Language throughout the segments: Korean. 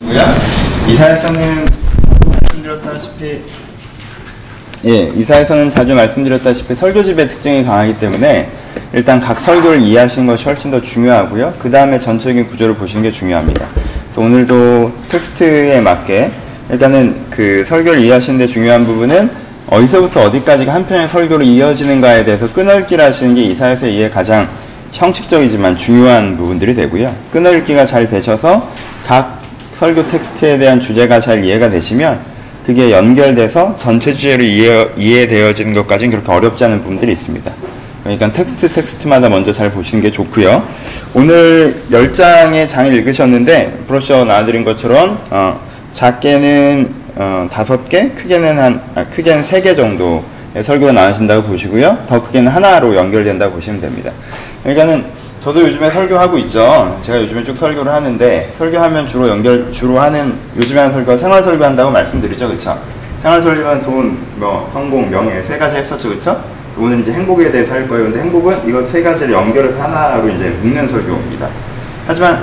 이사에서는 자주 말씀드렸다시피 설교집의 특징이 강하기 때문에 일단 각 설교를 이해하시는 것이 훨씬 더 중요하고요. 그 다음에 전체적인 구조를 보시는 게 중요합니다. 그래서 오늘도 텍스트에 맞게 일단은 그 설교를 이해하시는 데 중요한 부분은 어디서부터 어디까지가 한 편의 설교로 이어지는가에 대해서 끈을기를 하시는 게 이사에서 이해 가장 형식적이지만 중요한 부분들이 되고요. 끈을기가 잘 되셔서 각 설교 텍스트에 대한 주제가 잘 이해가 되시면 그게 연결돼서 전체 주제로 이해되어지는 것까지는 그렇게 어렵지 않은 부분들이 있습니다. 그러니까 텍스트마다 먼저 잘 보시는 게 좋고요. 오늘 10장의 장을 읽으셨는데 브로셔 나와드린 것처럼 작게는 5개, 크게는 3개 정도의 설교가 나오신다고 보시고요. 더 크게는 하나로 연결된다고 보시면 됩니다. 그러니까는 저도 요즘에 설교하고 있죠. 제가 요즘에 쭉 설교를 하는데 설교하면 주로 하는 요즘에 하는 설교가 생활 설교한다고 말씀드리죠, 그렇죠? 생활 설교는 돈, 성공, 명예 3가지 했었죠, 그렇죠? 오늘 이제 행복에 대해서 할 거예요. 근데 행복은 이거 3가지를 연결해서 하나로 이제 묶는 설교입니다. 하지만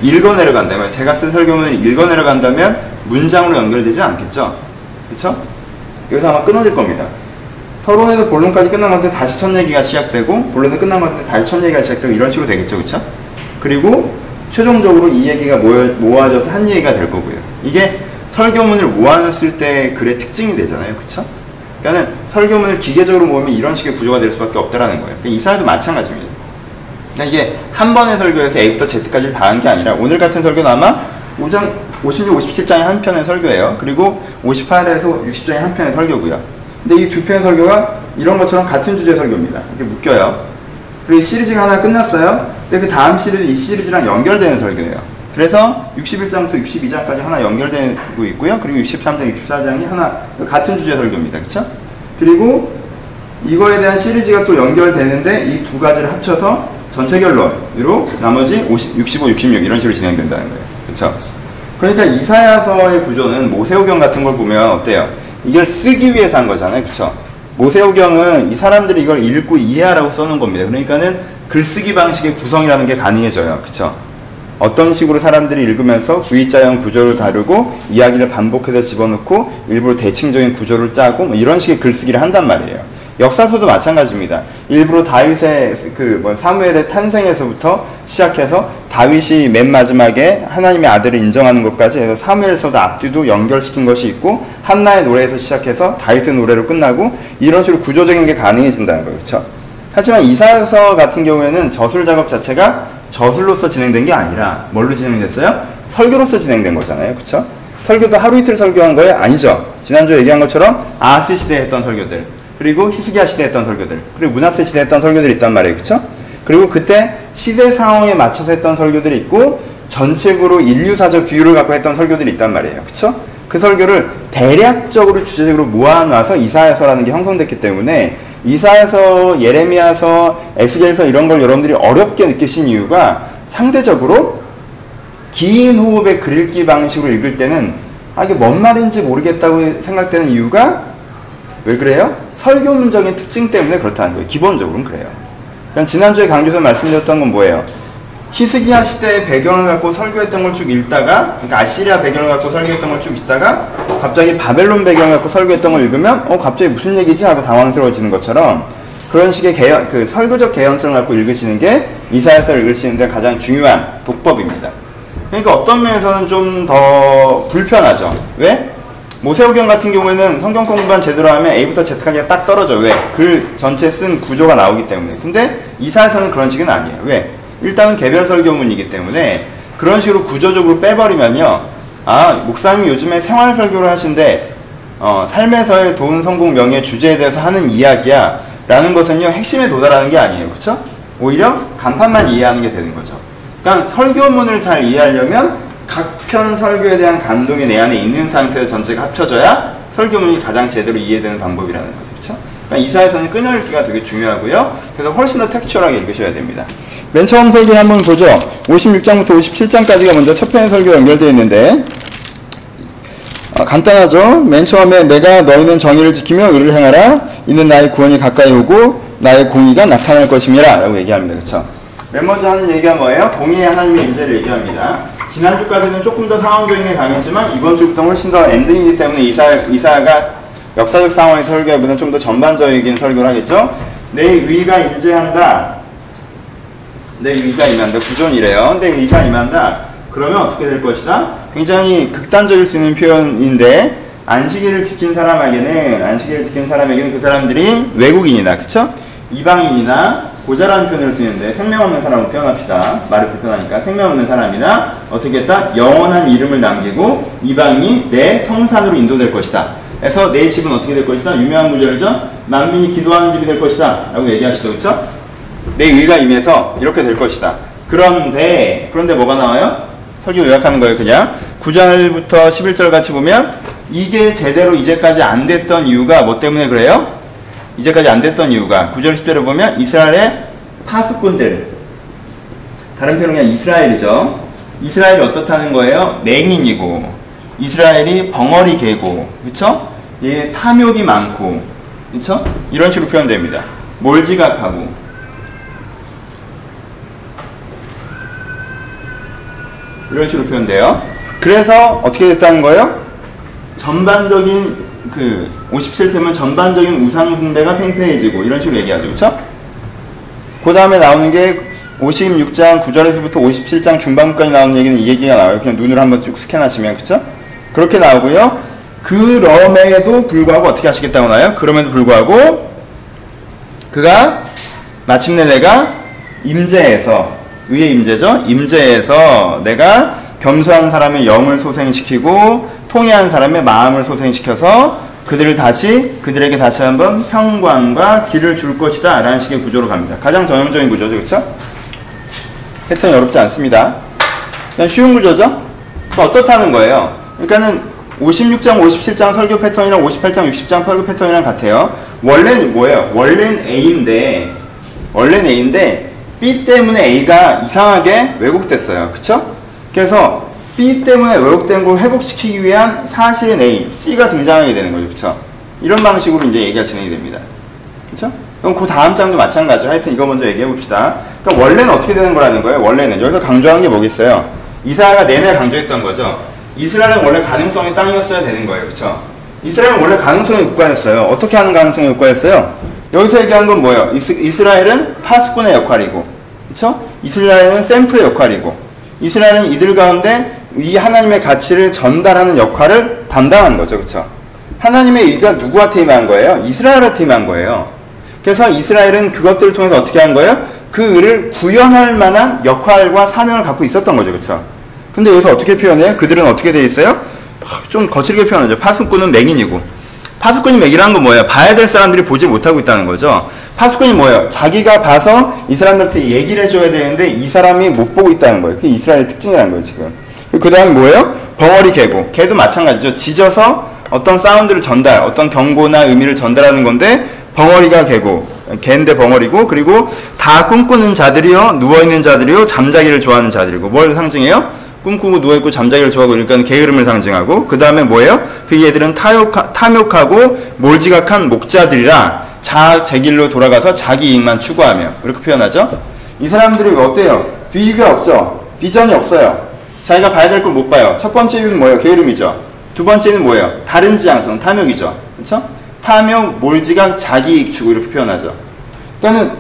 읽어내려간다면 제가 쓴 설교문을 읽어내려간다면 문장으로 연결되지 않겠죠, 그렇죠? 여기서 아마 끊어질 겁니다. 서론에서 본론까지 끝난 것 같은데 다시 첫 얘기가 시작되고 본론이 끝난 것 같은데 다시 첫 얘기가 시작되고 이런 식으로 되겠죠, 그쵸? 그리고 최종적으로 이 얘기가 모아져서 한 얘기가 될 거고요. 이게 설교문을 모아놨을 때 글의 특징이 되잖아요, 그쵸? 그러니까 설교문을 기계적으로 모으면 이런 식의 구조가 될 수밖에 없다라는 거예요. 그러니까 이사야도 마찬가지입니다. 그러니까 이게 한 번의 설교에서 A부터 Z까지를 다 한 게 아니라 오늘 같은 설교는 아마 5장, 56, 57장의 한 편의 설교예요. 그리고 58에서 60장의 한 편의 설교고요. 근데 이 두 편의 설교가 이런 것처럼 같은 주제 설교입니다. 이렇게 묶여요. 그리고 시리즈가 하나 끝났어요. 근데 그 다음 시리즈, 이 시리즈랑 연결되는 설교예요. 그래서 61장부터 62장까지 하나 연결되고 있고요. 그리고 63장, 64장이 하나 같은 주제 설교입니다. 그쵸? 그리고 이거에 대한 시리즈가 또 연결되는데 이 두 가지를 합쳐서 전체 결론으로 나머지 65, 66 이런 식으로 진행된다는 거예요. 그쵸? 그러니까 이사야서의 구조는 모세오경 같은 걸 보면 어때요? 이걸 쓰기 위해서 한 거잖아요. 그쵸? 모세오경은 이 사람들이 이걸 읽고 이해하라고 써놓은 겁니다. 그러니까는 글쓰기 방식의 구성이라는 게 가능해져요. 그쵸? 어떤 식으로 사람들이 읽으면서 V자형 구조를 가르고 이야기를 반복해서 집어넣고 일부러 대칭적인 구조를 짜고 뭐 이런 식의 글쓰기를 한단 말이에요. 역사서도 마찬가지입니다. 일부러 다윗의 사무엘의 탄생에서부터 시작해서 다윗이 맨 마지막에 하나님의 아들을 인정하는 것까지 해서 사무엘서도 앞뒤도 연결시킨 것이 있고 한나의 노래에서 시작해서 다윗의 노래로 끝나고 이런 식으로 구조적인 게 가능해진다는 거예요. 그렇죠? 하지만 이사야서 같은 경우에는 저술 작업 자체가 저술로서 진행된 게 아니라 뭘로 진행됐어요? 설교로서 진행된 거잖아요. 그렇죠? 설교도 하루 이틀 설교한 거예요? 아니죠. 지난주에 얘기한 것처럼 아하스 시대에 했던 설교들, 그리고 히스기야 시대에 했던 설교들, 그리고 므낫세 시대에 했던 설교들이 있단 말이에요. 그쵸? 그리고 그때 시대 상황에 맞춰서 했던 설교들이 있고 전체적으로 인류사적 규율을 갖고 했던 설교들이 있단 말이에요. 그쵸? 그 설교를 대략적으로 주제적으로 모아놔서 이사야서라는 게 형성됐기 때문에 이사야서, 예레미야서, 에스겔서 이런 걸 여러분들이 어렵게 느끼신 이유가 상대적으로 긴 호흡의 글 읽기 방식으로 읽을 때는 이게 뭔 말인지 모르겠다고 생각되는 이유가 왜 그래요? 설교문적인 특징 때문에 그렇다는 거예요. 기본적으로는 그래요. 그러니까 지난주에 강조해서 말씀드렸던 건 뭐예요? 히스기야 시대의 배경을 갖고 설교했던 걸 쭉 읽다가, 그러니까 아시리아 배경을 갖고 설교했던 걸 쭉 읽다가 갑자기 바벨론 배경을 갖고 설교했던 걸 읽으면 갑자기 무슨 얘기지? 하고 당황스러워지는 것처럼 그런 식의 설교적 개연성을 갖고 읽으시는 게 이사야서를 읽으시는 데 가장 중요한 독법입니다. 그러니까 어떤 면에서는 좀 더 불편하죠. 왜? 모세오경 같은 경우에는 성경 공부만 제대로 하면 A부터 Z까지가 딱 떨어져. 왜? 글 전체 쓴 구조가 나오기 때문에. 근데 이사야서는 그런 식은 아니에요. 왜? 일단은 개별 설교문이기 때문에 그런 식으로 구조적으로 빼버리면요. 목사님이 요즘에 생활 설교를 하신데 삶에서의 돈, 성공, 명예 주제에 대해서 하는 이야기야 라는 것은요. 핵심에 도달하는 게 아니에요. 그쵸? 오히려 간판만 이해하는 게 되는 거죠. 그러니까 설교문을 잘 이해하려면 각 편 설교에 대한 감동이 내 안에 있는 상태에서 전체가 합쳐져야 설교문이 가장 제대로 이해되는 방법이라는 거죠. 그렇죠? 그러니까 이사야서는 끈열기가 되게 중요하고요. 그래서 훨씬 더 텍스처하게 읽으셔야 됩니다. 맨 처음 설교 한번 보죠. 56장부터 57장까지가 먼저 첫 편의 설교 연결되어 있는데 간단하죠. 맨 처음에 내가 너희는 정의를 지키며 의를 행하라. 이는 나의 구원이 가까이 오고 나의 공의가 나타날 것임이라 라고 얘기합니다. 그렇죠? 맨 먼저 하는 얘기가 뭐예요? 공의의 하나님의 임재를 얘기합니다. 지난주까지는 조금 더 상황적인 게 강했지만 이번 주부터 훨씬 더 엔딩이기 때문에 이사가 역사적 상황의 설교보다는 좀 더 전반적인 설교를 하겠죠. 내 의가 임재한다. 내 의가 임한다. 구전이래요. 내 의가 임한다. 그러면 어떻게 될 것이다? 굉장히 극단적일 수 있는 표현인데 안식일을 지킨 사람에게는 그 사람들이 외국인이나 그쵸? 이방인이나 고자라는 표현을 쓰는데 생명 없는 사람으로 표현합시다. 말이 불편하니까 생명 없는 사람이나 어떻게 했다? 영원한 이름을 남기고 이방인이 내 성산으로 인도될 것이다. 그래서 내 집은 어떻게 될 것이다? 유명한 구절이죠. 만민이 기도하는 집이 될 것이다 라고 얘기하시죠. 그쵸? 내 의가 임해서 이렇게 될 것이다. 그런데 뭐가 나와요? 설교 요약하는 거예요. 그냥 9절부터 11절 같이 보면 이게 제대로 이제까지 안 됐던 이유가 뭐 때문에 그래요? 이제까지 안 됐던 이유가 9절 10절을 보면 이스라엘의 파수꾼들, 다른 표현은 그냥 이스라엘이죠. 이스라엘이 어떻다는 거예요? 맹인이고 이스라엘이 벙어리 개고 그쵸? 예, 탐욕이 많고 그쵸? 이런 식으로 표현됩니다. 몰지각하고 이런 식으로 표현돼요. 그래서 어떻게 됐다는 거예요? 전반적인 57세면 전반적인 우상숭배가 팽팽해지고 이런 식으로 얘기하죠. 그쵸? 그 다음에 나오는 게 56장 9절에서부터 57장 중반까지 나오는 얘기는 이 얘기가 나와요. 그냥 눈으로 한번 쭉 스캔하시면. 그쵸? 그렇게 나오고요. 그럼에도 불구하고 어떻게 하시겠다고 나와요? 그럼에도 불구하고 그가 마침내 내가 임재해서 의의 임재죠? 임재해서 내가 겸손한 사람의 영을 소생시키고 통회한 사람의 마음을 소생시켜서 그들에게 다시 한번 평강과 길을 줄 것이다 라는 식의 구조로 갑니다. 가장 전형적인 구조죠. 그렇죠? 패턴이 어렵지 않습니다. 그냥 쉬운 구조죠? 어떻다는 거예요? 그러니까는 56장, 57장 설교 패턴이랑 58장, 60장 설교 패턴이랑 같아요. 원래는 뭐예요? 원래는 A인데 B 때문에 A가 이상하게 왜곡됐어요. 그쵸? 그래서 B 때문에 왜곡된 걸 회복시키기 위한 사실은 A, C가 등장하게 되는 거죠. 그쵸? 이런 방식으로 이제 얘기가 진행이 됩니다. 그쵸? 그럼 그 다음 장도 마찬가지죠. 하여튼 이거 먼저 얘기해 봅시다. 그러니까 원래는 어떻게 되는 거라는 거예요? 원래는. 여기서 강조한 게 뭐겠어요? 이사야가 내내 강조했던 거죠. 이스라엘은 원래 가능성의 땅이었어야 되는 거예요. 그쵸? 이스라엘은 원래 가능성의 국가였어요. 어떻게 하는 가능성의 국가였어요? 여기서 얘기한 건 뭐예요? 이스라엘은 파수꾼의 역할이고, 그쵸? 이스라엘은 샘플의 역할이고, 이스라엘은 이들 가운데 이 하나님의 가치를 전달하는 역할을 담당한 거죠. 그쵸? 하나님의 의가 누구한테 임한 거예요? 이스라엘한테 임한 거예요. 그래서 이스라엘은 그것들을 통해서 어떻게 한 거예요? 그 의를 구현할 만한 역할과 사명을 갖고 있었던 거죠. 그쵸? 근데 여기서 어떻게 표현해요? 그들은 어떻게 돼 있어요? 좀 거칠게 표현하죠. 파수꾼은 맹인이고. 파수꾼이 맹인이라는 건 뭐예요? 봐야 될 사람들이 보지 못하고 있다는 거죠. 파수꾼이 뭐예요? 자기가 봐서 이 사람들한테 얘기를 해줘야 되는데 이 사람이 못 보고 있다는 거예요. 그게 이스라엘의 특징이라는 거예요, 지금. 그 다음에 뭐예요? 벙어리 개고. 개도 마찬가지죠. 짖어서 어떤 사운드를 어떤 경고나 의미를 전달하는 건데 벙어리가 개고, 개인데 벙어리고, 그리고 다 꿈꾸는 자들이요, 누워있는 자들이요, 잠자기를 좋아하는 자들이고. 뭘 상징해요? 꿈꾸고 누워있고 잠자기를 좋아하고, 그러니까 게으름을 상징하고, 그 다음에 뭐예요? 그 얘들은 탐욕하고 몰지각한 목자들이라 제 길로 돌아가서 자기 이익만 추구하며. 이렇게 표현하죠? 이 사람들이 어때요? 비유가 없죠? 비전이 없어요. 자기가 봐야 될 걸 못 봐요. 첫 번째 이유는 뭐예요? 게으름이죠. 두 번째는 뭐예요? 다른 지향성, 탐욕이죠. 그렇죠? 탐욕, 몰지각, 자기이익 추구 이렇게 표현하죠. 그러니까는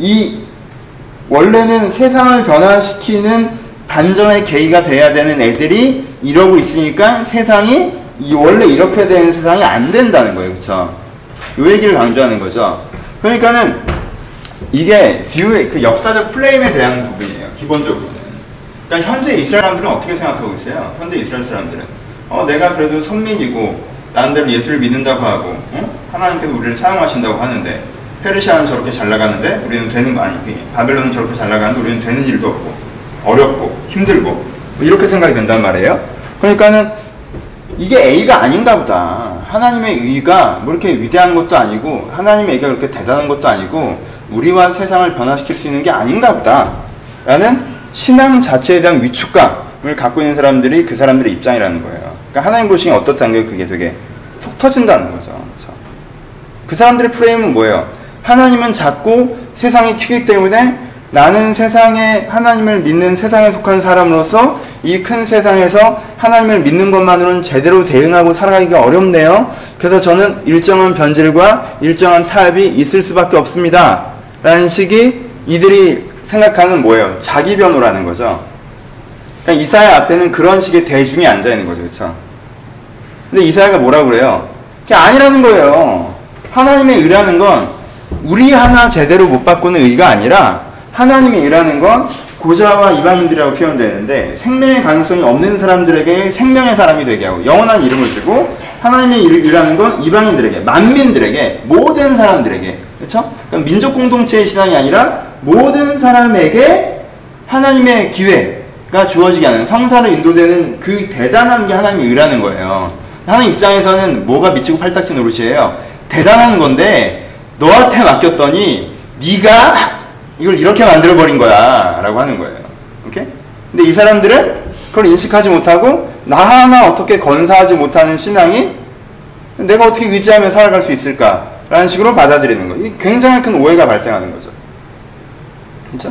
원래는 세상을 변화시키는 반전의 계기가 돼야 되는 애들이 이러고 있으니까 세상이 원래 이렇게 되는 세상이 안 된다는 거예요. 그쵸? 요 얘기를 강조하는 거죠. 그러니까는 이게 그 역사적 플레임에 대한 부분이에요. 기본적으로는. 그러니까 현재 이스라엘 사람들은 어떻게 생각하고 있어요? 현재 이스라엘 사람들은 내가 그래도 선민이고 나름대로 예수를 믿는다고 하고 하나님께서 우리를 사용하신다고 하는데 페르시아는 저렇게 잘 나가는데 우리는 되는 거 아니 바벨론은 저렇게 잘 나가는데 우리는 되는 일도 없고 어렵고 힘들고 뭐 이렇게 생각이 된단 말이에요. 그러니까는 이게 A가 아닌가 보다. 하나님의 의가 뭐 이렇게 위대한 것도 아니고 하나님의 의가 그렇게 대단한 것도 아니고 우리와 세상을 변화시킬 수 있는 게 아닌가 보다 라는 신앙 자체에 대한 위축감을 갖고 있는 사람들이 그 사람들의 입장이라는 거예요. 그러니까 하나님 보시기에 어떻다는 게 그게 되게 속 터진다는 거죠. 그렇죠? 그 사람들의 프레임은 뭐예요? 하나님은 작고 세상이 크기 때문에 나는 하나님을 믿는 세상에 속한 사람으로서 이 큰 세상에서 하나님을 믿는 것만으로는 제대로 대응하고 살아가기가 어렵네요. 그래서 저는 일정한 변질과 일정한 타협이 있을 수밖에 없습니다. 라는 식이 이들이 생각하는 뭐예요? 자기 변호라는 거죠. 그러니까 이사야 앞에는 그런 식의 대중이 앉아있는 거죠. 그렇죠? 근데 이사야가 뭐라고 그래요? 그게 아니라는 거예요. 하나님의 의라는 건 우리 하나 제대로 못 바꾸는 의가 아니라 하나님의 의라는 건 고자와 이방인들이라고 표현되는데 생명의 가능성이 없는 사람들에게 생명의 사람이 되게 하고 영원한 이름을 주고 하나님의 의라는 건 이방인들에게 만민들에게 모든 사람들에게 그렇죠? 그러니까 민족 공동체의 신앙이 아니라 모든 사람에게 하나님의 기회가 주어지게 하는 성사로 인도되는 그 대단한 게 하나님의 의라는 거예요. 하나님 입장에서는 뭐가 미치고 팔딱지 노릇이에요. 대단한 건데 너한테 맡겼더니 네가 이걸 이렇게 만들어버린 거야 라고 하는 거예요. 오케이? 근데 이 사람들은 그걸 인식하지 못하고 나 하나 어떻게 건사하지 못하는 신앙이 내가 어떻게 의지하며 살아갈 수 있을까 라는 식으로 받아들이는 거예요. 이게 굉장히 큰 오해가 발생하는 거죠. 그렇죠?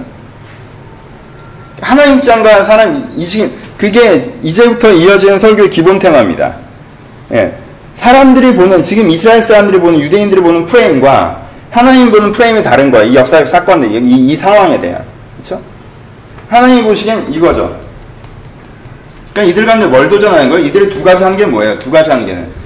하나님 입장과 사람 그게 이제부터 이어지는 설교의 기본 테마입니다. 예. 사람들이 보는 지금 이스라엘 사람들이 보는 유대인들이 보는 프레임과 하나님이 보는 프레임이 다른 거예요. 이 역사적 사건들, 이 상황에 대한. 그렇죠? 하나님이 보시기엔 이거죠. 그러니까 이들 가운데 뭘 도전하는 거예요? 이들이 두 가지 하는 게 뭐예요? 두 가지 하는 게는.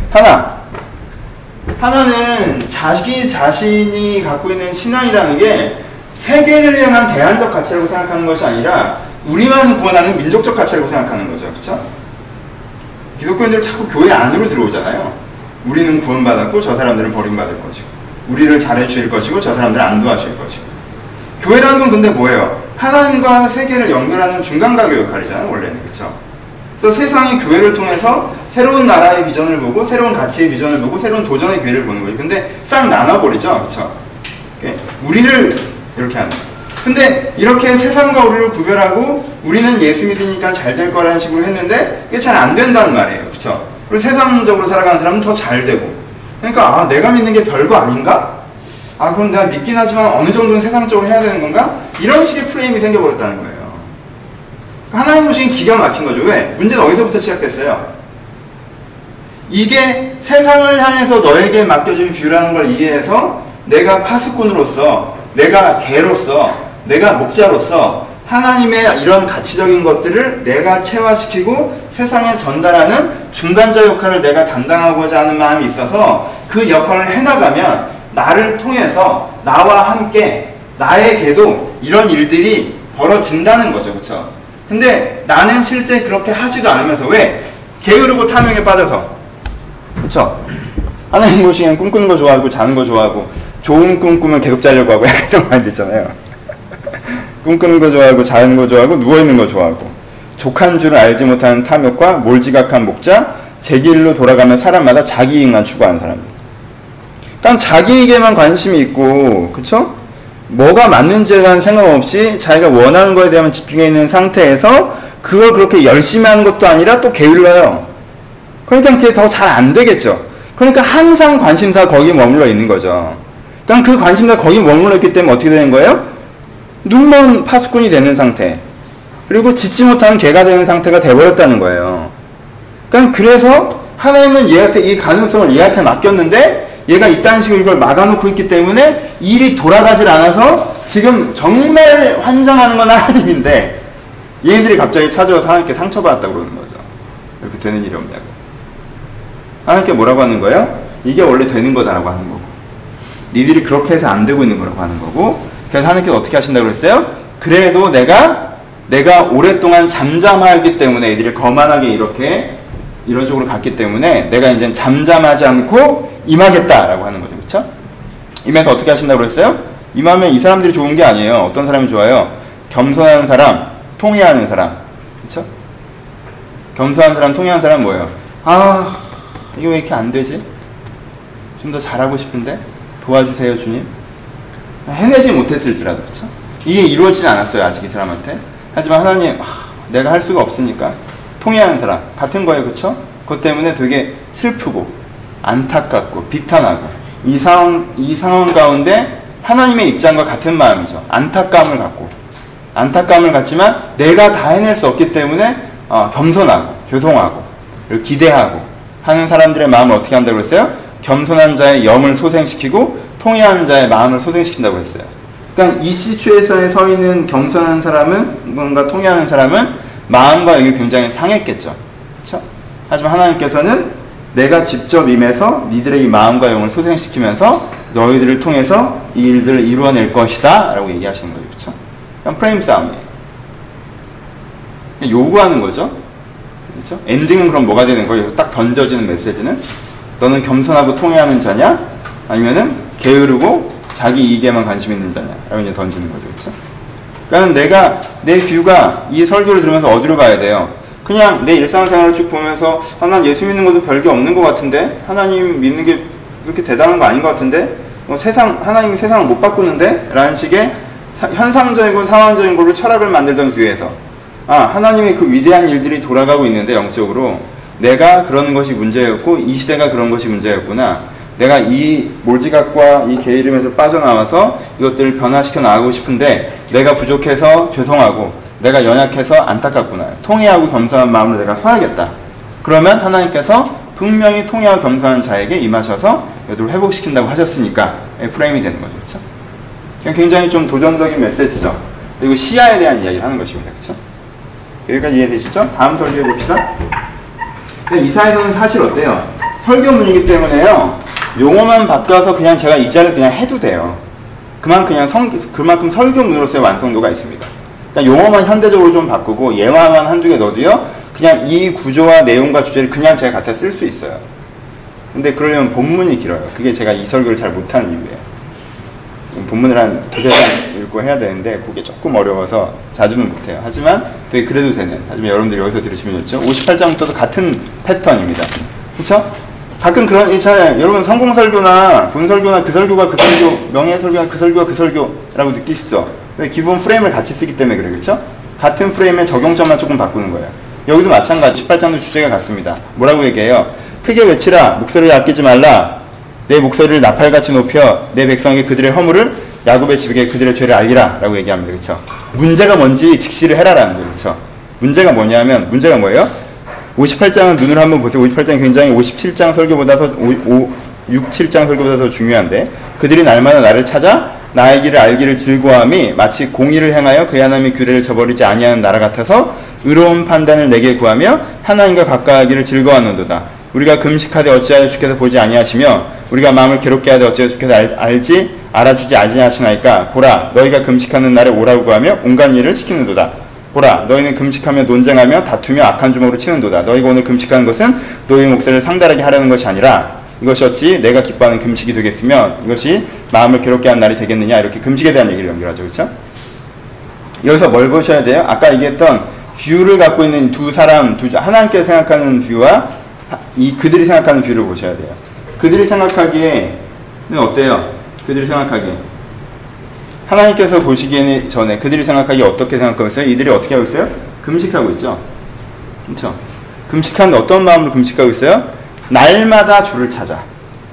하나는 자기 자신이 갖고 있는 신앙이라는 게 세계를 향한 대안적 가치라고 생각하는 것이 아니라 우리만 구원하는 민족적 가치라고 생각하는 거죠. 그렇죠? 기독교인들은 자꾸 교회 안으로 들어오잖아요. 우리는 구원받았고 저 사람들은 버림받을 것이고 우리를 잘해주실 것이고 저 사람들은 안 도와주실 것이고. 교회라는 건 근데 뭐예요? 하나님과 세계를 연결하는 중간가교 역할이잖아요. 원래는. 그렇죠? 그래서 세상이 교회를 통해서 새로운 나라의 비전을 보고 새로운 가치의 비전을 보고 새로운 도전의 기회를 보는 거예요. 근데 싹 나눠버리죠. 그렇죠? 우리를 이렇게 하는 거예요. 근데 이렇게 세상과 우리를 구별하고 우리는 예수 믿으니까 잘 될 거라는 식으로 했는데 그게 잘 안 된다는 말이에요. 그렇죠? 그리고 세상적으로 살아가는 사람은 더 잘 되고 그러니까 내가 믿는 게 별거 아닌가? 그럼 내가 믿긴 하지만 어느 정도는 세상적으로 해야 되는 건가? 이런 식의 프레임이 생겨버렸다는 거예요. 하나님 보시기엔 기가 막힌 거죠. 왜? 문제는 어디서부터 시작됐어요? 이게 세상을 향해서 너에게 맡겨진 뷰라는 걸 이해해서 내가 파수꾼으로서 내가 개로서 내가 목자로서 하나님의 이런 가치적인 것들을 내가 체화시키고 세상에 전달하는 중간자 역할을 내가 담당하고자 하는 마음이 있어서 그 역할을 해나가면 나를 통해서 나와 함께 나에게도 이런 일들이 벌어진다는 거죠. 그렇죠? 근데 나는 실제 그렇게 하지도 않으면서 왜? 게으르고 탐욕에 빠져서. 그렇죠? 하나님 보시기엔 꿈꾸는 거 좋아하고 자는 거 좋아하고 좋은 꿈 꾸면 계속 자려고 하고 이런 말도 있잖아요. 꿈꾸는 거 좋아하고 자는 거 좋아하고 누워있는 거 좋아하고 족한 줄을 알지 못하는 탐욕과 몰지각한 목자 제 길로 돌아가면 사람마다 자기 이익만 추구하는 사람들. 일단 자기에게만 관심이 있고 그쵸? 뭐가 맞는지에 대한 생각 없이 자기가 원하는 거에 대한 집중해 있는 상태에서 그걸 그렇게 열심히 하는 것도 아니라 또 게을러요. 그러니까 그게 더 잘 안 되겠죠. 그러니까 항상 관심사 거기에 머물러 있는 거죠. 그러니까 그 관심사 거기에 머물러 있기 때문에 어떻게 되는 거예요? 눈먼 파수꾼이 되는 상태. 그리고 짓지 못하는 개가 되는 상태가 돼버렸다는 거예요. 그러니까 그래서 하나님은 얘한테 이 가능성을 얘한테 맡겼는데 얘가 이딴 식으로 이걸 막아놓고 있기 때문에 일이 돌아가질 않아서 지금 정말 환장하는 건 하나님인데 얘네들이 갑자기 찾아와서 하나님께 상처받았다고 그러는 거죠. 이렇게 되는 일이 없냐고. 하나님께 뭐라고 하는 거예요? 이게 원래 되는 거다라고 하는 거고 니들이 그렇게 해서 안 되고 있는 거라고 하는 거고 그래서 하나님께서 어떻게 하신다고 그랬어요? 그래도 내가 오랫동안 잠잠하기 때문에 애들이 거만하게 이렇게 이런 쪽으로 갔기 때문에 내가 이제 잠잠하지 않고 임하겠다라고 하는 거죠. 그렇죠? 임해서 어떻게 하신다고 그랬어요? 임하면 이 사람들이 좋은 게 아니에요. 어떤 사람이 좋아요? 겸손한 사람, 통회하는 사람. 그렇죠? 겸손한 사람, 통회하는 사람 뭐예요? 이게 왜 이렇게 안 되지? 좀 더 잘하고 싶은데 도와주세요 주님. 해내지 못했을지라도. 그렇죠? 이게 이루어지지 않았어요 아직 이 사람한테. 하지만 하나님 내가 할 수가 없으니까 통회하는 사람 같은 거예요. 그렇죠? 그것 때문에 되게 슬프고 안타깝고 비탄하고 이 상황 가운데 하나님의 입장과 같은 마음이죠. 안타까움을 갖지만 내가 다 해낼 수 없기 때문에 겸손하고 죄송하고 그리고 기대하고 하는 사람들의 마음을 어떻게 한다고 했어요? 겸손한 자의 영을 소생시키고 통회하는 자의 마음을 소생시킨다고 했어요. 그러니까 이 시추에이션에 서 있는 겸손한 사람은 뭔가 통회하는 사람은 마음과 영이 굉장히 상했겠죠. 그렇죠? 하지만 하나님께서는 내가 직접 임해서 니들의 이 마음과 영을 소생시키면서 너희들을 통해서 이 일들을 이루어낼 것이다 라고 얘기하시는 거죠. 그렇죠? 그냥 프레임 싸움이에요. 요구하는 거죠. 그렇죠? 엔딩은 그럼 뭐가 되는 거예요? 딱 던져지는 메시지는 너는 겸손하고 통회하는 자냐? 아니면은 게으르고 자기 이익에만 관심 있는 자냐? 라고 이제 던지는 거죠. 그렇죠? 그러니까 내가 내 뷰가 이 설교를 들으면서 어디로 가야 돼요? 그냥 내 일상생활을 쭉 보면서 난 예수 믿는 것도 별게 없는 것 같은데 하나님 믿는 게 그렇게 대단한 거 아닌 것 같은데 하나님이 세상을 못 바꾸는데? 라는 식의 현상적이고 상황적인 걸로 철학을 만들던 뷰에서 하나님의 그 위대한 일들이 돌아가고 있는데 영적으로 내가 그러는 것이 문제였고 이 시대가 그런 것이 문제였구나. 내가 이 몰지각과 이 게으름에서 빠져나와서 이것들을 변화시켜 나가고 싶은데 내가 부족해서 죄송하고 내가 연약해서 안타깝구나. 통회하고 겸손한 마음으로 내가 서야겠다. 그러면 하나님께서 분명히 통회하고 겸손한 자에게 임하셔서 이것들을 회복시킨다고 하셨으니까 프레임이 되는 거죠. 그렇죠? 굉장히 좀 도전적인 메시지죠. 그리고 시야에 대한 이야기를 하는 것입니다. 그렇죠? 여기까지 이해되시죠? 다음 설교해 봅시다. 이사에서는 사실 어때요? 설교문이기 때문에요. 용어만 바꿔서 그냥 제가 이 자리를 그냥 해도 돼요. 그만큼 설교문으로서의 완성도가 있습니다. 그러니까 용어만 현대적으로 좀 바꾸고 예화만 한두 개 넣어도요. 그냥 이 구조와 내용과 주제를 그냥 제가 갖다 쓸 수 있어요. 근데 그러려면 본문이 길어요. 그게 제가 이 설교를 잘 못하는 이유예요. 본문을 한 두세 장 읽고 해야 되는데 그게 조금 어려워서 자주는 못해요. 하지만 되게 그래도 되는. 하지만 여러분들이 여기서 들으시면 좋죠. 58장부터도 같은 패턴입니다. 그렇죠? 가끔 그런 있잖아요. 여러분 성공설교나 본설교나 그 설교가 그 설교, 명예설교나 그 설교가 그 설교라고 느끼시죠? 기본 프레임을 같이 쓰기 때문에 그래요. 그렇죠? 같은 프레임의 적용점만 조금 바꾸는 거예요. 여기도 마찬가지. 18장도 주제가 같습니다. 뭐라고 얘기해요? 크게 외치라. 목소리를 아끼지 말라. 내 목소리를 나팔같이 높여 내 백성에게 그들의 허물을 야곱의 집에게 그들의 죄를 알리라 라고 얘기합니다. 그렇죠? 문제가 뭔지 직시를 해라라는 거예요. 그렇죠? 문제가 뭐냐면 문제가 뭐예요? 58장은 눈으로 한번 보세요. 58장이 굉장히 57장 설교보다 더 6, 7장 설교보다 더 중요한데 그들이 날마다 나를 찾아 나의 길을 알기를 즐거워함이 마치 공의를 행하여 그의 하나님의 규례를 저버리지 아니하는 나라 같아서 의로운 판단을 내게 구하며 하나님과 가까이하기를 즐거워하는도다. 우리가 금식하되 어찌하여 주께서 보지 아니하시며 우리가 마음을 괴롭게 하되 어찌하여 주께서 알아주지 아니하시나이까. 보라 너희가 금식하는 날에 오라고 구하며 온갖 일을 시키는도다. 보라 너희는 금식하며 논쟁하며 다투며 악한 주먹으로 치는도다. 너희가 오늘 금식하는 것은 너희의 목소리를 상달하게 하려는 것이 아니라 이것이 어찌 내가 기뻐하는 금식이 되겠으며 이것이 마음을 괴롭게 하는 날이 되겠느냐. 이렇게 금식에 대한 얘기를 연결하죠. 그렇죠? 여기서 뭘 보셔야 돼요? 아까 얘기했던 뷰를 갖고 있는 두 사람, 하나님께서 생각하는 뷰와 그들이 생각하는 뷰를 보셔야 돼요. 그들이 생각하기에는 어때요? 그들이 생각하기에 하나님께서 보시기에는 전에 그들이 생각하기에 어떻게 생각하고 있어요? 이들이 어떻게 하고 있어요? 금식하고 있죠. 그렇죠? 금식하는데 어떤 마음으로 금식하고 있어요? 날마다 주를 찾아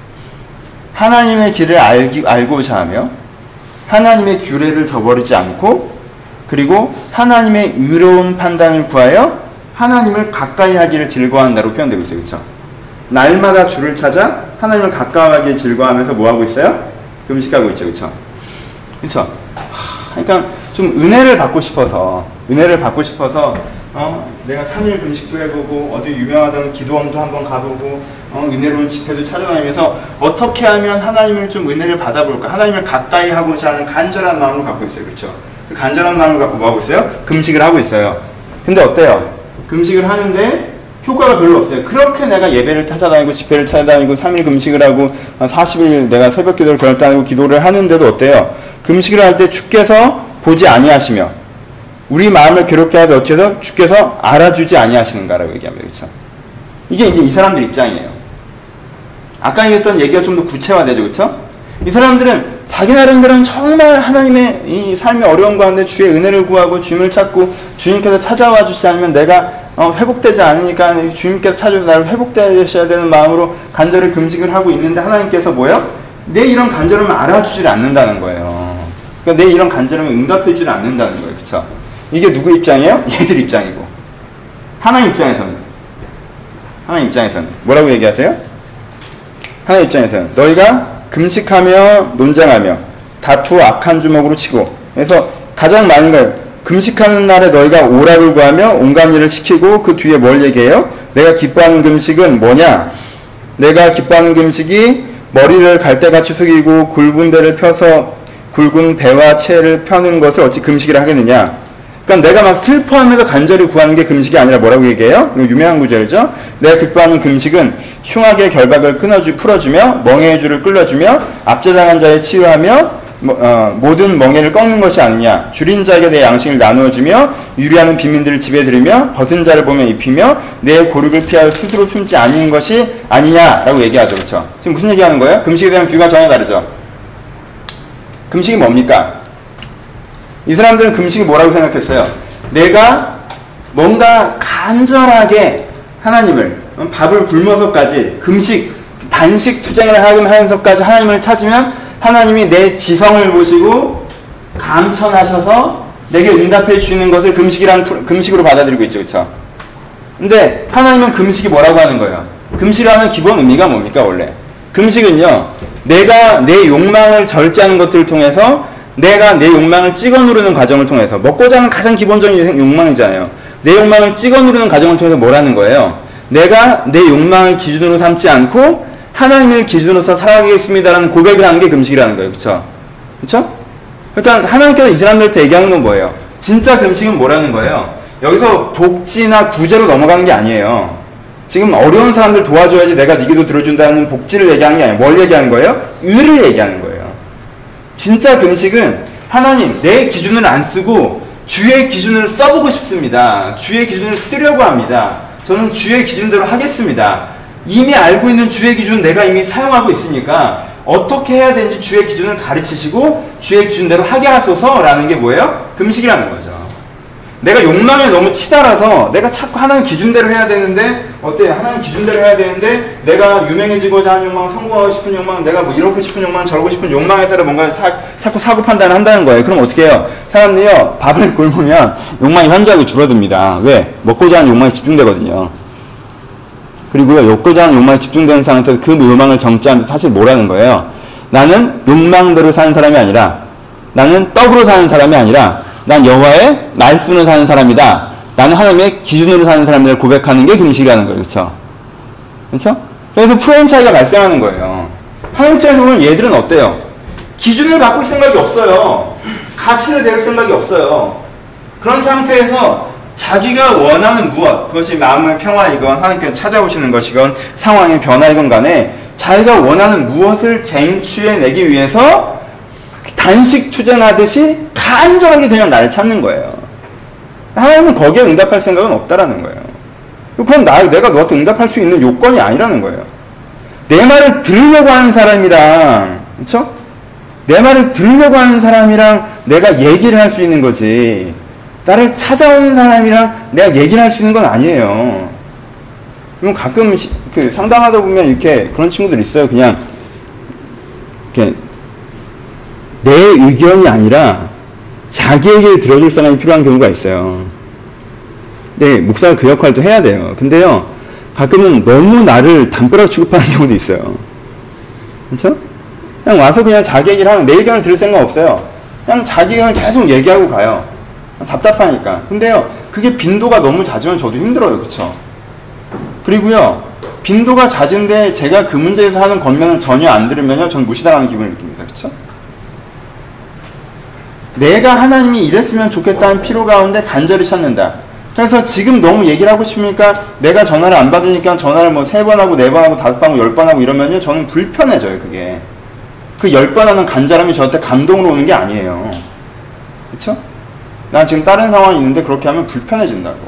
하나님의 길을 알고자 하며 하나님의 규례를 저버리지 않고 그리고 하나님의 의로운 판단을 구하여 하나님을 가까이 하기를 즐거워한다고 표현되고 있어요. 그렇죠? 날마다 주를 찾아 하나님을 가까워하기를 즐거워하면서 뭐하고 있어요? 금식하고 있죠. 그렇죠? 그렇죠? 그러니까 좀 은혜를 받고 싶어서 내가 3일 금식도 해보고 어디 유명하다는 기도원도 한번 가보고 은혜로운 집회도 찾아다니면서 어떻게 하면 하나님을 좀 은혜를 받아볼까, 하나님을 가까이 하고자 하는 간절한 마음을 갖고 있어요. 그렇죠? 그 간절한 마음을 갖고 뭐하고 있어요? 금식을 하고 있어요. 근데 어때요? 금식을 하는데 효과가 별로 없어요. 그렇게 내가 예배를 찾아다니고 집회를 찾아다니고 3일 금식을 하고 40일 내가 새벽 기도를 결단하고 기도를 하는데도 어때요? 금식을 할 때 주께서 보지 아니하시며 우리 마음을 괴롭게 하되 어째서 주께서 알아주지 아니하시는가라고 얘기합니다. 그렇죠? 이게 이제 이 사람들 입장이에요. 아까 얘기했던 얘기가 좀 더 구체화되죠. 그렇죠? 이 사람들은 자기 나름대로는 정말 하나님의 이 삶의 어려운 가운데 주의 은혜를 구하고 주님을 찾고 주님께서 찾아와 주지 않으면 내가 회복되지 않으니까 주님께서 찾아서 나를 회복되셔야 되는 마음으로 간절히 금식을 하고 있는데 하나님께서 뭐예요? 내 이런 간절함을 알아주질 않는다는 거예요. 그러니까 내 이런 간절함을 응답해주질 않는다는 거예요. 그렇죠? 이게 누구 입장이에요? 얘들 입장이고. 하나님 입장에서는 뭐라고 얘기하세요? 하나님 입장에서는 너희가 금식하며 논쟁하며 다투어 악한 주먹으로 치고, 그래서 가장 많은 걸 금식하는 날에 너희가 오락을 구하며 온갖 일을 시키고, 그 뒤에 뭘 얘기해요? 내가 기뻐하는 금식은 뭐냐? 내가 기뻐하는 금식이 머리를 갈대같이 숙이고 굵은 배를 펴서 굵은 배와 채를 펴는 것을 어찌 금식이라 하겠느냐? 그러니까 내가 막 슬퍼하면서 간절히 구하는 게 금식이 아니라 뭐라고 얘기해요? 이거 유명한 구절이죠. 내가 기뻐하는 금식은 흉악의 결박을 풀어주며 멍에의 줄을 끌어주며 압제당한 자의 치유하며 모든 멍에를 꺾는 것이 아니냐. 줄인 자에게 내 양식을 나누어주며 유리하는 빈민들을 집에 들이며 벗은 자를 보며 입히며 내 고륙을 피하여 스스로 숨지 아니는 것이 아니냐라고 얘기하죠. 그렇죠? 지금 무슨 얘기하는 거예요? 금식에 대한 뷰가 전혀 다르죠. 금식이 뭡니까? 이 사람들은 금식이 뭐라고 생각했어요? 내가 뭔가 간절하게 하나님을 밥을 굶어서까지 금식, 단식 투쟁을 하면서까지 하나님을 찾으면 하나님이 내 지성을 보시고 감천하셔서 내게 응답해 주시는 것을 금식으로 받아들이고 있죠. 그렇죠? 근데 하나님은 금식이 뭐라고 하는 거예요? 금식이라는 기본 의미가 뭡니까 원래? 금식은요, 내가 내 욕망을 절제하는 것들을 통해서 내가 내 욕망을 찍어 누르는 과정을 통해서, 먹고자 하는 가장 기본적인 욕망이잖아요. 내 욕망을 찍어 누르는 과정을 통해서 뭐라는 거예요? 내가 내 욕망을 기준으로 삼지 않고 하나님을 기준으로서 살아가겠습니다라는 고백을 하는 게 금식이라는 거예요. 그쵸? 그쵸? 그러니까 하나님께서 이 사람들한테 얘기하는 건 뭐예요? 진짜 금식은 뭐라는 거예요? 여기서 복지나 구제로 넘어가는 게 아니에요. 지금 어려운 사람들 도와줘야지 내가 네 기도 들어준다는 복지를 얘기하는 게 아니에요. 뭘 얘기하는 거예요? 의를 얘기하는 거예요. 진짜 금식은 하나님, 내 기준을 안 쓰고 주의 기준을 써보고 싶습니다. 주의 기준을 쓰려고 합니다. 저는 주의 기준대로 하겠습니다. 이미 알고 있는 주의 기준은 내가 이미 사용하고 있으니까 어떻게 해야 되는지 주의 기준을 가르치시고 주의 기준대로 하게 하소서라는 게 뭐예요? 금식이라는 거죠. 내가 욕망에 너무 치달아서 내가 자꾸 하나님 기준대로 해야 되는데, 어때요? 하나님 기준대로 해야 되는데 내가 유명해지고자 하는 욕망, 성공하고 싶은 욕망, 내가 뭐 이러고 싶은 욕망, 저러고 싶은 욕망에 따라 뭔가 자꾸 사고 판단을 한다는 거예요. 그럼 어떻게 해요? 사람들이요, 밥을 굶으면 욕망이 현저하게 줄어듭니다. 왜? 먹고자 하는 욕망이 집중되거든요. 그리고요, 먹고자 하는 욕망이 집중되는 상태에서 그 욕망을 정지하면서 사실 뭐라는 거예요? 나는 욕망대로 사는 사람이 아니라, 나는 떡으로 사는 사람이 아니라 난 여호와의 말씀으로 사는 사람이다. 나는 하나님의 기준으로 사는 사람을 고백하는 게 금식이라는 거예요. 그렇죠? 그렇죠? 그래서 프레임 차이가 발생하는 거예요. 하나님 입장에서 보면 얘들은 어때요? 기준을 바꿀 생각이 없어요. 가치를 배울 생각이 없어요. 그런 상태에서 자기가 원하는 무엇, 그것이 마음의 평화이건 하나님께서 찾아오시는 것이건 상황의 변화이건 간에 자기가 원하는 무엇을 쟁취해내기 위해서 단식 투쟁하듯이 간절하게 그냥 나를 찾는 거예요. 하나님은 거기에 응답할 생각은 없다라는 거예요. 그건 내가 너한테 응답할 수 있는 요건이 아니라는 거예요. 내 말을 들으려고 하는 사람이랑, 그쵸? 내 말을 들으려고 하는 사람이랑 내가 얘기를 할 수 있는 거지, 나를 찾아오는 사람이랑 내가 얘기를 할 수 있는 건 아니에요. 그럼 가끔 상담하다 보면 이렇게 그런 친구들 있어요. 그냥 이렇게 내 의견이 아니라 자기 얘기를 들어줄 사람이 필요한 경우가 있어요. 네, 목사가 그 역할도 해야 돼요. 근데요, 가끔은 너무 나를 담벼락 취급하는 경우도 있어요. 그렇죠? 그냥 와서 그냥 자기 얘기를 하면 내 의견을 들을 생각 없어요. 그냥 자기 의견을 계속 얘기하고 가요. 답답하니까. 근데요, 그게 빈도가 너무 잦으면 저도 힘들어요. 그렇죠? 그리고요, 빈도가 잦은데 제가 그 문제에서 하는 권면을 전혀 안 들으면요, 전 무시당하는 기분을 느낍니다. 그렇죠? 내가 하나님이 이랬으면 좋겠다는 피로 가운데 간절히 찾는다. 그래서 지금 너무 얘기를 하고 싶으니까 내가 전화를 안 받으니까 전화를 뭐 3번 하고 4번 하고 5번 하고 10번 하고 이러면요, 저는 불편해져요. 그게 그 10번 하는 간절함이 저한테 감동으로 오는 게 아니에요. 그쵸? 난 지금 다른 상황이 있는데 그렇게 하면 불편해진다고.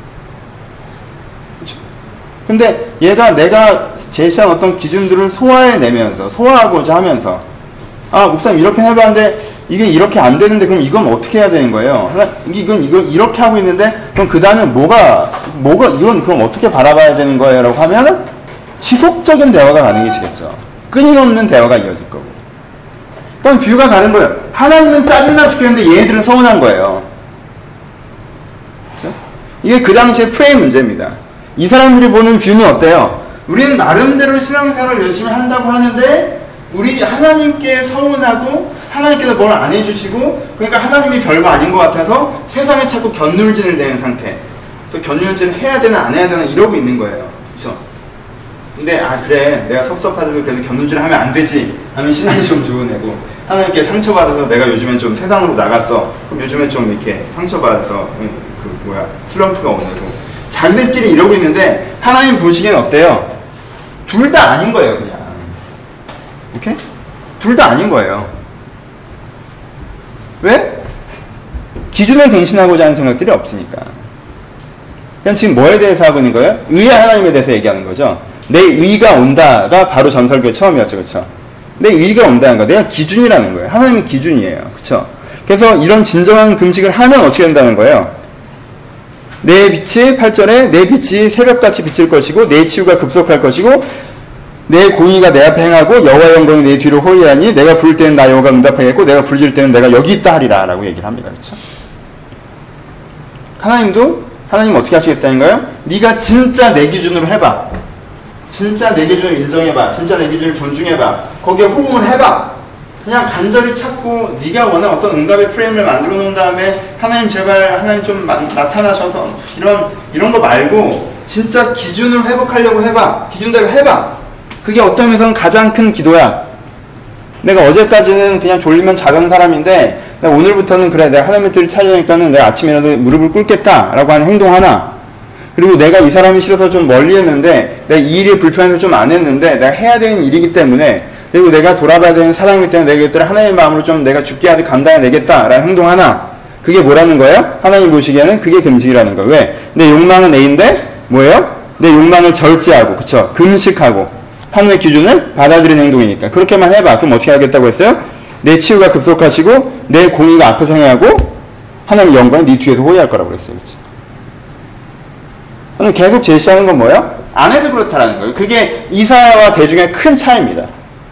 그쵸? 근데 얘가 내가 제시한 어떤 기준들을 소화해내면서, 소화하고자 하면서, 아, 목사님 이렇게 해봤는데 이게 이렇게 안 되는데 그럼 이건 어떻게 해야 되는 거예요? 이건 이렇게 하고 있는데 그럼 그 다음에 뭐가 이건 그럼 어떻게 바라봐야 되는 거예요? 라고 하면 지속적인 대화가 가능해지겠죠. 끊임없는 대화가 이어질 거고. 그럼 뷰가 가는 거예요. 하나님은 짜증나 죽겠는데 얘네들은 서운한 거예요. 그렇죠? 이게 그 당시의 프레임 문제입니다. 이 사람들이 보는 뷰는 어때요? 우리는 나름대로 신앙생활을 열심히 한다고 하는데 우리 하나님께 서운하고 하나님께서 뭘 안 해주시고 그러니까 하나님이 별거 아닌 것 같아서 세상에 자꾸 견눌진을 대는 상태. 그래서 견눌진을 해야 되나 안 해야 되나 이러고 있는 거예요. 그렇죠? 근데 그래 내가 섭섭하다고 그래도 견눈질 하면 안 되지 하면 신앙이 좀 좋은 애고 하나님께 상처받아서 내가 요즘엔 좀 세상으로 나갔어 그럼 요즘엔 좀 이렇게 상처받아서 슬럼프가 오는 거 자기들끼리 이러고 있는데 하나님 보시기엔 어때요? 둘 다 아닌 거예요 그냥. 오케이? 둘 다 아닌 거예요. 왜? 기준을 갱신하고자 하는 생각들이 없으니까. 그냥 지금 뭐에 대해서 하고 있는 거예요? 의의 하나님에 대해서 얘기하는 거죠. 내 의가 온다가 바로 전설교의 처음이었죠. 그쵸? 내 의가 온다는 거. 내가 기준이라는 거예요. 하나님은 기준이에요. 그쵸? 그래서 이런 진정한 금식을 하면 어떻게 된다는 거예요? 내 빛이 8절에 내 빛이 새벽같이 비칠 것이고 내 치유가 급속할 것이고 내 공의가 내 앞에 행하고 여호와의 영광이 내 뒤로 호위하니 내가 부를 때는 나 여호와가 응답하겠고 내가 부르짖을 때는 내가 여기 있다 하리라 라고 얘기를 합니다. 그쵸? 하나님 어떻게 하시겠다는가요? 네가 진짜 내 기준으로 해봐. 진짜 내 기준을 인정해봐. 진짜 내 기준을 존중해봐. 거기에 호응을 해봐. 그냥 간절히 찾고 네가 원하는 어떤 응답의 프레임을 만들어 놓은 다음에 하나님 제발 하나님 좀 나타나셔서 이런 거 말고 진짜 기준을 회복하려고 해봐. 기준대로 해봐. 그게 어떤 의미에서는 가장 큰 기도야. 내가 어제까지는 그냥 졸리면 자던 사람인데 내가 오늘부터는 그래 내가 하나님의 뜻을 찾으니까는 내가 아침이라도 무릎을 꿇겠다 라고 하는 행동 하나. 그리고 내가 이 사람이 싫어서 좀 멀리 했는데 내가 이 일이 불편해서 좀 안 했는데 내가 해야 되는 일이기 때문에 그리고 내가 돌아봐야 되는 사람이기 때문에 내가 이것들을 하나님의 마음으로 좀 내가 죽게 하듯 감당해내겠다 라는 행동 하나. 그게 뭐라는 거예요? 하나님 보시기에는 그게 금식이라는 거예요. 왜? 내 욕망은 A인데 뭐예요? 내 욕망을 절제하고 그쵸? 금식하고 하나님의 기준을 받아들이는 행동이니까 그렇게만 해봐. 그럼 어떻게 하겠다고 했어요? 내 치유가 급속하시고 내 공의가 앞에서 행하고 하나님의 영광이 네 뒤에서 호위할 거라고 그랬어요. 그치? 오늘 계속 제시하는 건 뭐예요? 안 해서 그렇다라는 거예요. 그게 이사야와 대중의 큰 차이입니다.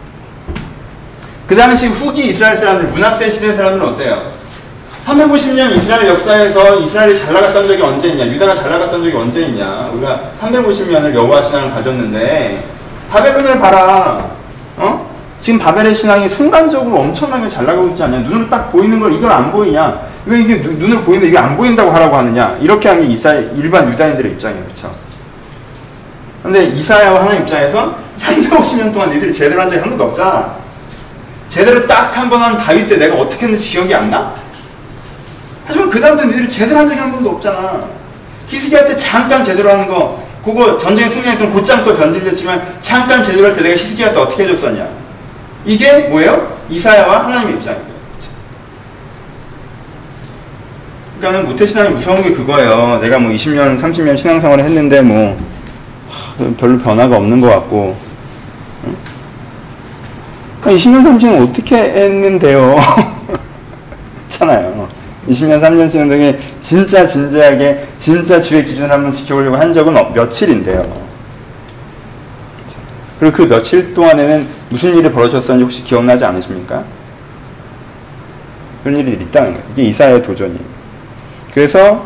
그 당시 후기 이스라엘 사람들, 므낫세 시대 사람들은 어때요? 350년 이스라엘 역사에서 이스라엘이 잘 나갔던 적이 언제 있냐? 유다가 잘 나갔던 적이 언제 있냐? 우리가 350년을 여호와 신앙을 가졌는데 바벨론을 봐라. 지금 바벨의 신앙이 순간적으로 엄청나게 잘 나가고 있지 않냐? 눈으로 딱 보이는 걸 이걸 안 보이냐? 왜 이게 눈으로 보이는데 이게 안 보인다고 하라고 하느냐? 이렇게 하는 게 일반 유다인들의 입장이에요. 그렇죠? 근데 이사야와 하나님 입장에서 350년 동안 니들이 제대로 한 적이 한 번도 없잖아. 제대로 딱 한 번 한 다윗 때 내가 어떻게 했는지 기억이 안 나? 하지만 그 다음부터 니들이 제대로 한 적이 한 번도 없잖아. 히스기야 때 잠깐 제대로 하는 거 그거 전쟁에 승리했던 곧장 또 변질됐지만 잠깐 제대로 할 때 내가 히스기야 때 어떻게 해줬었냐? 이게 뭐예요? 이사야와 하나님의 입장이에요. 그러니까는 모태신앙이 무서운 게 그거예요. 내가 뭐 20년, 30년 신앙생활을 했는데 뭐 별로 변화가 없는 것 같고 20년, 30년 어떻게 했는데요? 그렇잖아요. 20년, 3년 신앙생활에 진짜 진지하게 진짜 주의 기준을 한번 지켜보려고 한 적은 며칠인데요. 그리고 그 며칠 동안에는 무슨 일이 벌어졌었는지 혹시 기억나지 않으십니까? 그런 일이 있다는 거예요. 이게 이사야의 도전이에요. 그래서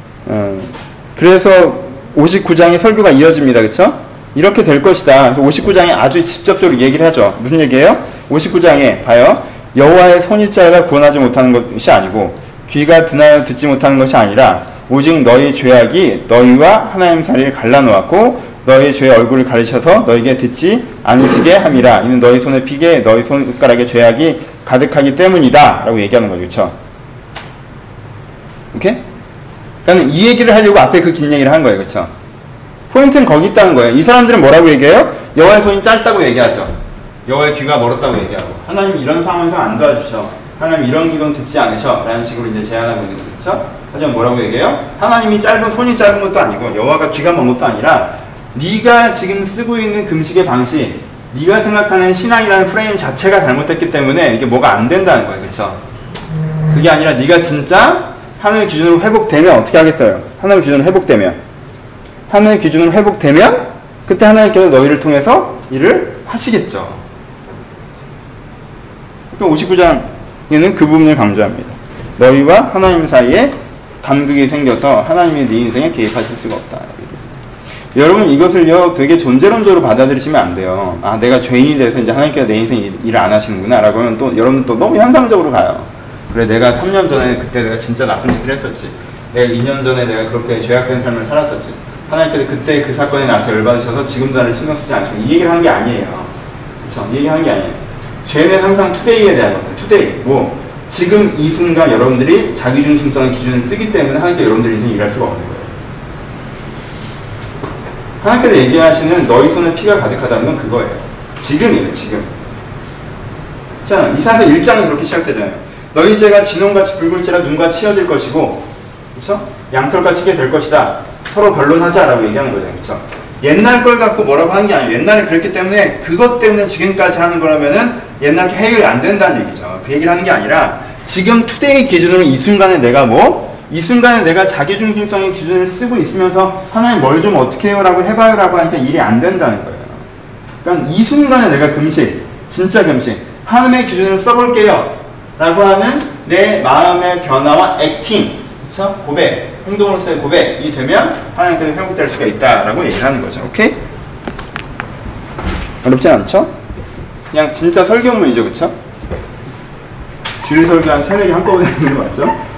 59장의 설교가 이어집니다. 그쵸? 이렇게 될 것이다. 59장에 아주 직접적으로 얘기를 하죠. 무슨 얘기예요? 59장에 봐요. 여호와의 손이 짧아 구원하지 못하는 것이 아니고 귀가 드나여 듣지 못하는 것이 아니라 오직 너희 죄악이 너희와 하나님 사이를 갈라놓았고 너희 죄의 얼굴을 가리셔서 너희에게 듣지 않으시게 함이라. 이는 너희 손에 피게 너희 손가락에 죄악이 가득하기 때문이다 라고 얘기하는 거죠. 그쵸? 오케이? 그러니까 이 얘기를 하려고 앞에 그 긴 얘기를 한 거예요. 그쵸? 포인트는 거기 있다는 거예요. 이 사람들은 뭐라고 얘기해요? 여호와의 손이 짧다고 얘기하죠. 여호와의 귀가 멀었다고 얘기하고 하나님 이런 상황에서 안 도와주셔. 하나님 이런 기도는 듣지 않으셔. 라는 식으로 이제 제안하고 있는 거죠. 그쵸? 하지만 뭐라고 얘기해요? 하나님이 손이 짧은 것도 아니고 여호와가 귀가 먼 것도 아니라 네가 지금 쓰고 있는 금식의 방식, 네가 생각하는 신앙이라는 프레임 자체가 잘못됐기 때문에 이게 뭐가 안 된다는 거예요. 그쵸? 그게 아니라 네가 진짜 하나님의 기준으로 회복되면 어떻게 하겠어요? 하나님의 기준으로 회복되면 그때 하나님께서 너희를 통해서 일을 하시겠죠. 그러니까 59장에는 그 부분을 강조합니다. 너희와 하나님 사이에 간극이 생겨서 하나님이 네 인생에 개입하실 수가 없다. 여러분 이것을요 되게 존재론적으로 받아들이시면 안 돼요. 아 내가 죄인이 돼서 이제 하나님께서 내 인생 일을 안 하시는구나 라고 하면 또 여러분 또 너무 현상적으로 가요. 그래 내가 3년 전에 그때 내가 진짜 나쁜 짓을 했었지. 내가 2년 전에 내가 그렇게 죄악된 삶을 살았었지. 하나님께서 그때 그 사건에 나한테 열받으셔서 지금도 나를 신경 쓰지 않으시고 이 얘기를 한 게 아니에요. 그쵸? 이 얘기 한 게 아니에요. 죄는 항상 투데이에 대한 겁니다. 투데이. 뭐 지금 이 순간 여러분들이 자기중심성의 기준을 쓰기 때문에 하나님께서 여러분들 인생 일할 수가 없는 거예요. 하나님께서 얘기하시는 너희 손에 피가 가득하다는 건 그거예요. 지금이에요. 지금. 자 이사야서 1장이 그렇게 시작되잖아요. 너희 죄가 진홍같이 붉을지라 눈과 치어질 것이고 그쵸? 양털같이 치게 될 것이다. 서로 변론하자라고 얘기하는 거죠. 그쵸? 옛날 걸 갖고 뭐라고 하는 게 아니에요. 옛날에 그랬기 때문에 그것 때문에 지금까지 하는 거라면은 옛날 해결이 안 된다는 얘기죠. 그 얘기를 하는 게 아니라 지금 투데이 기준으로 이 순간에 내가 이 순간에 내가 자기중심성의 기준을 쓰고 있으면서 하나님 뭘 좀 어떻게 해요 라고 해봐요 라고 하니까 일이 안 된다는 거예요. 그러니까 이 순간에 내가 금식, 진짜 금식, 하나님의 기준을 써볼게요 라고 하는 내 마음의 변화와 액팅, 그쵸? 고백, 행동으로서의 고백이 되면 하나님께서 회복될 수가 있다라고 얘기를 하는 거죠. 오케이? 어렵진 않죠? 그냥 진짜 설교문이죠, 그쵸? 주일 설교 한 3-4개 한꺼번에 하는 거 맞죠?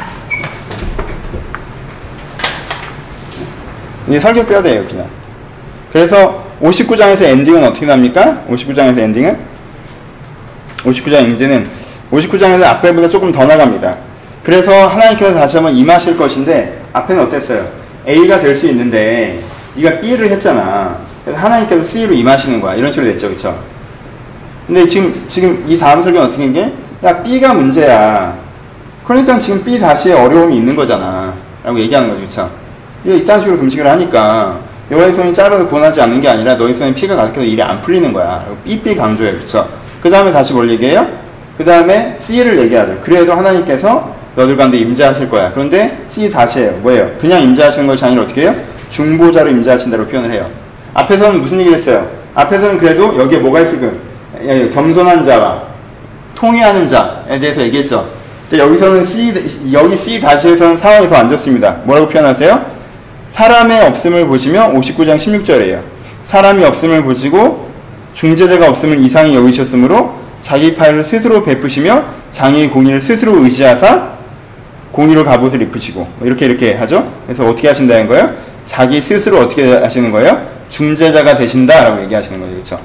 이게 설교 뼈대예요, 그냥. 그래서 59장에서 엔딩은 어떻게 납니까? 59장에서 엔딩은? 59장 엔딩은 59장에서 앞에보다 조금 더 나갑니다. 그래서 하나님께서 다시 한번 임하실 것인데 앞에는 어땠어요? A가 될 수 있는데 네가 B를 했잖아. 그래서 하나님께서 C로 임하시는 거야. 이런 식으로 됐죠, 그쵸? 근데 지금 이 다음 설교는 어떻게 한 게? 야, B가 문제야. 그러니까 지금 B 다시에 어려움이 있는 거잖아. 라고 얘기하는 거죠, 그쵸? 이딴 식으로 금식을 하니까 여호와의 손이 짧아서 구원하지 않는 게 아니라 너희 손에 피가 가득해서 일이 안 풀리는 거야. 삐삐 강조해요. 그쵸? 그 다음에 다시 뭘 얘기해요? 그 다음에 C를 얘기하죠. 그래도 하나님께서 너들 가운데 임재하실 거야. 그런데 C 다시 해요. 뭐예요? 그냥 임재하시는 것이 아니라 어떻게 해요? 중보자로 임재하신다고 표현을 해요. 앞에서는 무슨 얘기를 했어요? 앞에서는 그래도 여기에 뭐가 있을까요? 겸손한 자와 통회하는 자에 대해서 얘기했죠. 근데 여기서는 여기 C 다시에서는 상황이 더 안 좋습니다. 뭐라고 표현하세요? 사람의 없음을 보시며 59장 16절이에요. 사람이 없음을 보시고 중재자가 없음을 이상히 여기셨으므로 자기 팔을 스스로 베푸시며 장애의 공의를 스스로 의지하사 공의로 갑옷을 입으시고 이렇게 하죠. 그래서 어떻게 하신다는 거예요? 자기 스스로 어떻게 하시는 거예요? 중재자가 되신다라고 얘기하시는 거죠. 그렇죠?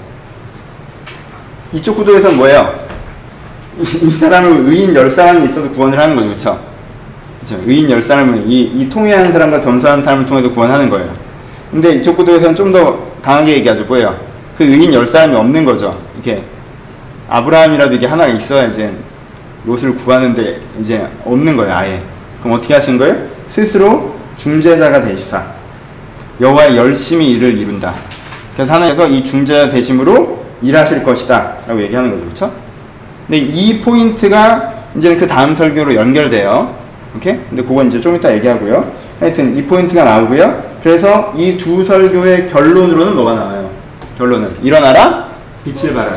이쪽 구도에서는 뭐예요? 이 사람을 의인 10사람이 있어도 구원을 하는 거죠. 그렇죠? 그렇죠? 의인 10사람을 이 통회하는 사람과 겸손한 사람을 통해서 구원하는 거예요. 근데 이쪽 구도에서는 좀 더 강하게 얘기하죠. 뭐예요? 그 의인 10사람이 없는 거죠. 이렇게 아브라함이라도 이게 하나가 있어야 이제 롯을 구하는데 이제 없는 거예요. 아예. 그럼 어떻게 하신 거예요? 스스로 중재자가 되시사 여호와의 열심히 일을 이룬다. 그래서 하나님께서 이 중재자 되심으로 일하실 것이다 라고 얘기하는 거죠. 그렇죠? 근데 이 포인트가 이제는 그 다음 설교로 연결돼요. 오케이? 근데 그건 이제 좀 이따 얘기하고요. 하여튼 이 포인트가 나오고요. 그래서 이 두 설교의 결론으로는 뭐가 나와요? 결론은 일어나라 빛을 발하라.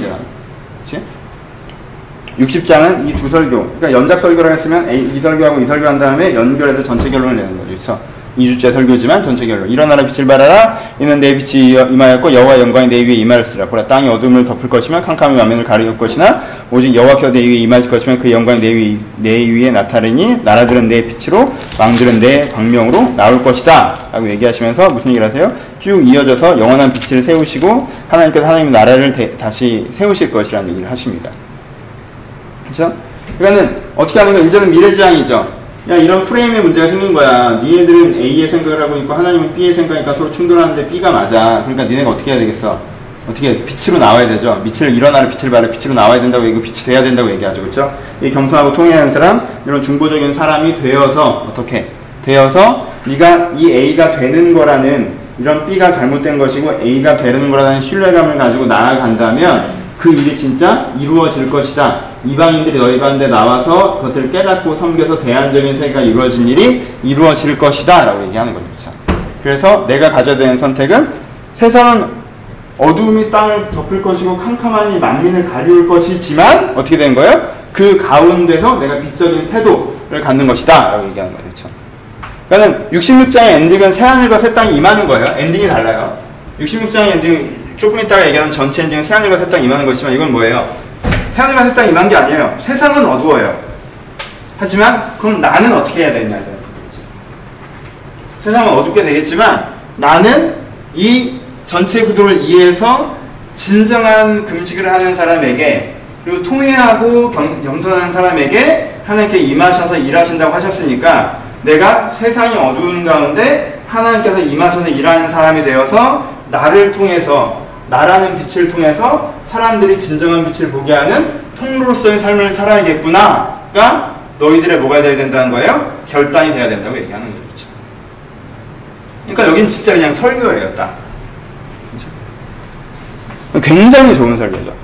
60장은 이 두 설교, 그러니까 연작 설교라고 했으면 이 설교하고 이 설교한 다음에 연결해서 전체 결론을 내는 거죠. 그렇죠? 2주째 설교지만 전체 결론. 일어나라 빛을 발하라. 이는 내 빛이 임하였고 여호와의 영광이 내 위에 임하였으라. 보라 땅이 어둠을 덮을 것이며 캄캄이 만면을 가릴 것이나 오직 여호와께서 내 위에 임하실 것이며 그 영광이 내 위에 나타나니 나라들은 내 빛으로 왕들은 내 광명으로 나올 것이다 라고 얘기하시면서 무슨 얘기를 하세요? 쭉 이어져서 영원한 빛을 세우시고 하나님께서 하나님의 나라를 다시 세우실 것이라는 얘기를 하십니다. 그렇죠? 그러니까는 어떻게 하는 거야? 이제는 미래지향이죠. 야, 이런 프레임의 문제가 생긴 거야. 니네들은 A의 생각을 하고 있고 하나님은 B의 생각이니까 서로 충돌하는데 B가 맞아. 그러니까 니네가 어떻게 해야 되겠어? 어떻게 해야 돼? 빛으로 나와야 되죠. 일어나라 빛을 발하 빛으로 나와야 된다고 얘기하고 빛이 돼야 된다고 얘기하죠. 그렇죠? 이 겸손하고 통회하는 사람, 이런 중보적인 사람이 되어서 어떻게? 되어서 네가 이 A가 되는 거라는 이런 B가 잘못된 것이고 A가 되는 거라는 신뢰감을 가지고 나아간다면 그 일이 진짜 이루어질 것이다. 이방인들이 너희 가운데 나와서 그것들을 깨닫고 섬겨서 대안적인 세계가 이루어진 일이 이루어질 것이다 라고 얘기하는 거죠. 그렇죠? 그래서 내가 가져야 되는 선택은 세상은 어두움이 땅을 덮을 것이고 캄캄함이 만민을 가리울 것이지만 어떻게 된 거예요? 그 가운데서 내가 빛적인 태도, 갖는 것이다 라고 얘기하는 거죠. 그렇죠? 그러니까 66장의 엔딩은 새하늘과 새 땅이 임하는 거예요. 엔딩이 달라요. 66장의 엔딩 조금 이따가 얘기하는 전체 엔딩은 새하늘과 새 땅이 임하는 것이지만 이건 뭐예요? 새하늘과 새 땅이 임한 게 아니에요. 세상은 어두워요. 하지만 그럼 나는 어떻게 해야 되느냐에 대한 거죠. 세상은 어둡게 되겠지만 나는 이 전체 구도를 이해해서 진정한 금식을 하는 사람에게 그리고 통회하고 겸손한 사람에게 하나님께 임하셔서 일하신다고 하셨으니까 내가 세상이 어두운 가운데 하나님께서 임하셔서 일하는 사람이 되어서 나를 통해서 나라는 빛을 통해서 사람들이 진정한 빛을 보게 하는 통로로서의 삶을 살아야겠구나가 너희들의 뭐가 되어야 된다는 거예요? 결단이 되어야 된다고 얘기하는 거죠. 그러니까 여긴 진짜 그냥 설교예요, 딱. 그렇죠? 굉장히 좋은 설교죠.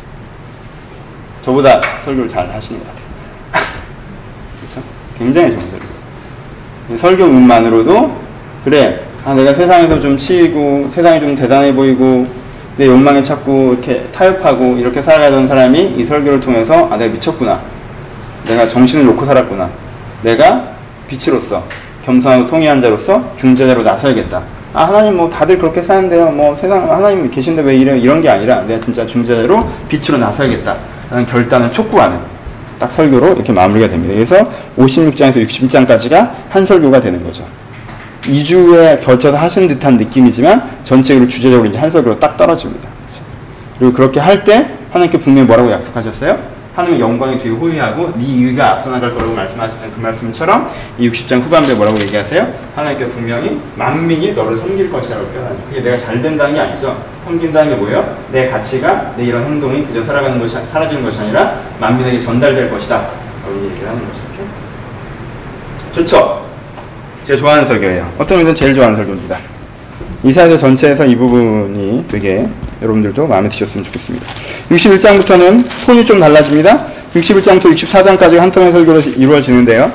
저보다 설교를 잘 하시는 것 같아요. 그렇죠? 굉장히 좋은 설교. 설교문만으로도 그래, 내가 세상에서 좀 치이고 세상이 좀 대단해 보이고 내 욕망에 자꾸 이렇게 타협하고 이렇게 살아가던 사람이 이 설교를 통해서 내가 미쳤구나. 내가 정신을 놓고 살았구나. 내가 빛으로서 겸손하고 통회한 자로서 중재자로 나서야겠다. 하나님 뭐 다들 그렇게 사는데요. 뭐 세상 하나님 계신데 왜 이래? 이런 게 아니라 내가 진짜 중재자로 빛으로 나서야겠다. 라는 결단을 촉구하는 딱 설교로 이렇게 마무리가 됩니다. 그래서 56장에서 60장까지가 한 설교가 되는 거죠. 2주에 걸쳐서 하신 듯한 느낌이지만 전체적으로 주제적으로 이제 한 설교로 딱 떨어집니다. 그렇죠? 그리고 그렇게 할 때 하나님께 분명히 뭐라고 약속하셨어요? 하나님의 영광의 뒤에 호위하고 네 의가 앞서 나갈 거라고 말씀하셨던 그 말씀처럼 이 60장 후반부에 뭐라고 얘기하세요? 하나님께 분명히 만민이 너를 섬길 것이라고 표현하죠. 그게 내가 잘 된다는 게 아니죠. 섬긴다는 게 뭐예요? 내 가치가 내 이런 행동이 그저 살아가는 것이 사라지는 것이 아니라 만민에게 전달될 것이다 라고 얘기를 하는 거죠. 이렇게. 좋죠? 제가 좋아하는 설교예요. 어떤 면에서 제일 좋아하는 설교입니다. 이사야서 전체에서 이 부분이 되게 여러분들도 마음에 드셨으면 좋겠습니다. 61장부터는 톤이 좀 달라집니다. 61장부터 64장까지 한 통의 설교로 이루어지는데요.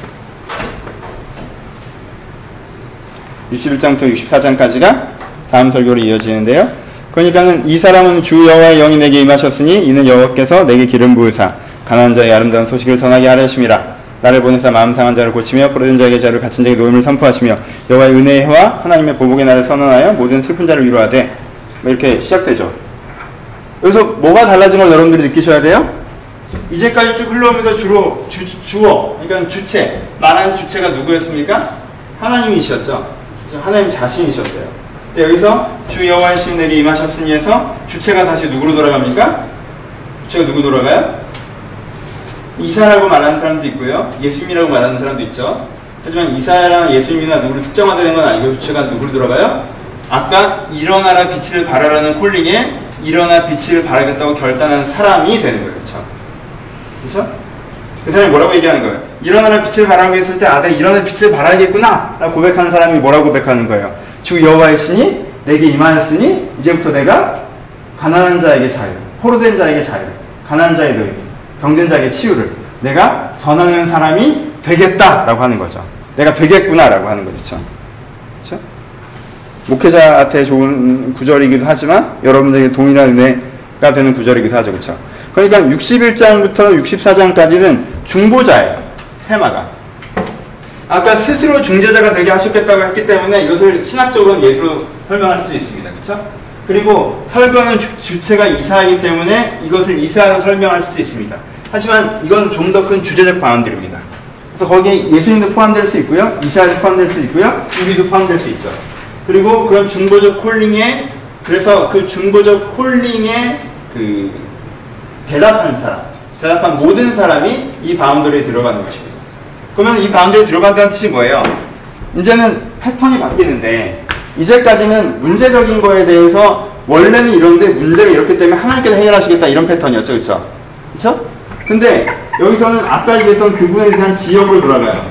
61장부터 64장까지가 다음 설교로 이어지는데요. 그러니까는 이 사람은 주 여호와의 영이 내게 임하셨으니 이는 여호와께서 내게 기름 부으사 가난한 자의 아름다운 소식을 전하게 하려 하심이라. 나를 보내사 마음 상한 자를 고치며 포로된 자에게 자유를 갇힌 자에게 노임을 선포하시며 여호와의 은혜의 해와 하나님의 보복의 날을 선언하여 모든 슬픈 자를 위로하되 이렇게 시작되죠. 여기서 뭐가 달라진 걸 여러분들이 느끼셔야 돼요? 이제까지 쭉 흘러오면서 주로 주어 그러니까 주체 말하는 주체가 누구였습니까? 하나님이셨죠. 하나님 자신이셨어요. 근데 여기서 주 여호와의 신 내게 임하셨으니 해서 주체가 다시 누구로 돌아갑니까? 주체가 누구 돌아가요? 이사라고 말하는 사람도 있고요. 예수님이라고 말하는 사람도 있죠. 하지만 이사야랑 예수님이나 누구를 특정하다는 건 아니고 주체가 누구로 돌아가요? 아까 일어나라 빛을 발하라는 콜링에 일어나 빛을 발하겠다고 결단한 사람이 되는 거예요. 그렇죠? 그렇죠? 그 사람이 뭐라고 얘기하는 거예요? 일어나라 빛을 발하고 했을 때 내가 일어나 빛을 발하겠구나 라고 고백하는 사람이 뭐라고 고백하는 거예요? 주 여호와의 신이 내게 임하였으니 이제부터 내가 가난한 자에게 자유, 포로된 자에게 자유, 가난한 자의 노임, 병든 자에게 치유를 내가 전하는 사람이 되겠다라고 하는 거죠. 내가 되겠구나라고 하는 거죠. 그렇죠? 목회자한테 좋은 구절이기도 하지만 여러분들에게 동일한 은혜가 되는 구절이기도 하죠. 그렇죠? 그러니까 61장부터 64장까지는 중보자예요. 테마가. 아까 스스로 중재자가 되게 하셨겠다고 했기 때문에 이것을 신학적으로 예수로 설명할 수도 있습니다. 그렇죠? 그리고 설교는 주체가 이사이기 때문에 이것을 이사로 설명할 수도 있습니다. 하지만 이건 좀 더 큰 주제적 방안들입니다. 그래서 거기에 예수님도 포함될 수 있고요. 이사야도 포함될 수 있고요. 우리도 포함될 수 있죠. 그리고 그런 중보적 콜링에 그래서 그 중보적 콜링에 그 대답한 모든 사람이 이 바운더리에 들어가는 것입니다. 그러면 이 바운더리에 들어간다는 뜻이 뭐예요? 이제는 패턴이 바뀌는데 이제까지는 문제적인 거에 대해서 원래는 이런데 문제가 이렇기 때문에 하나님께서 해결하시겠다 이런 패턴이었죠. 그렇죠? 그렇죠? 근데 여기서는 아까 얘기했던 그분에 대한 지역으로 돌아가요.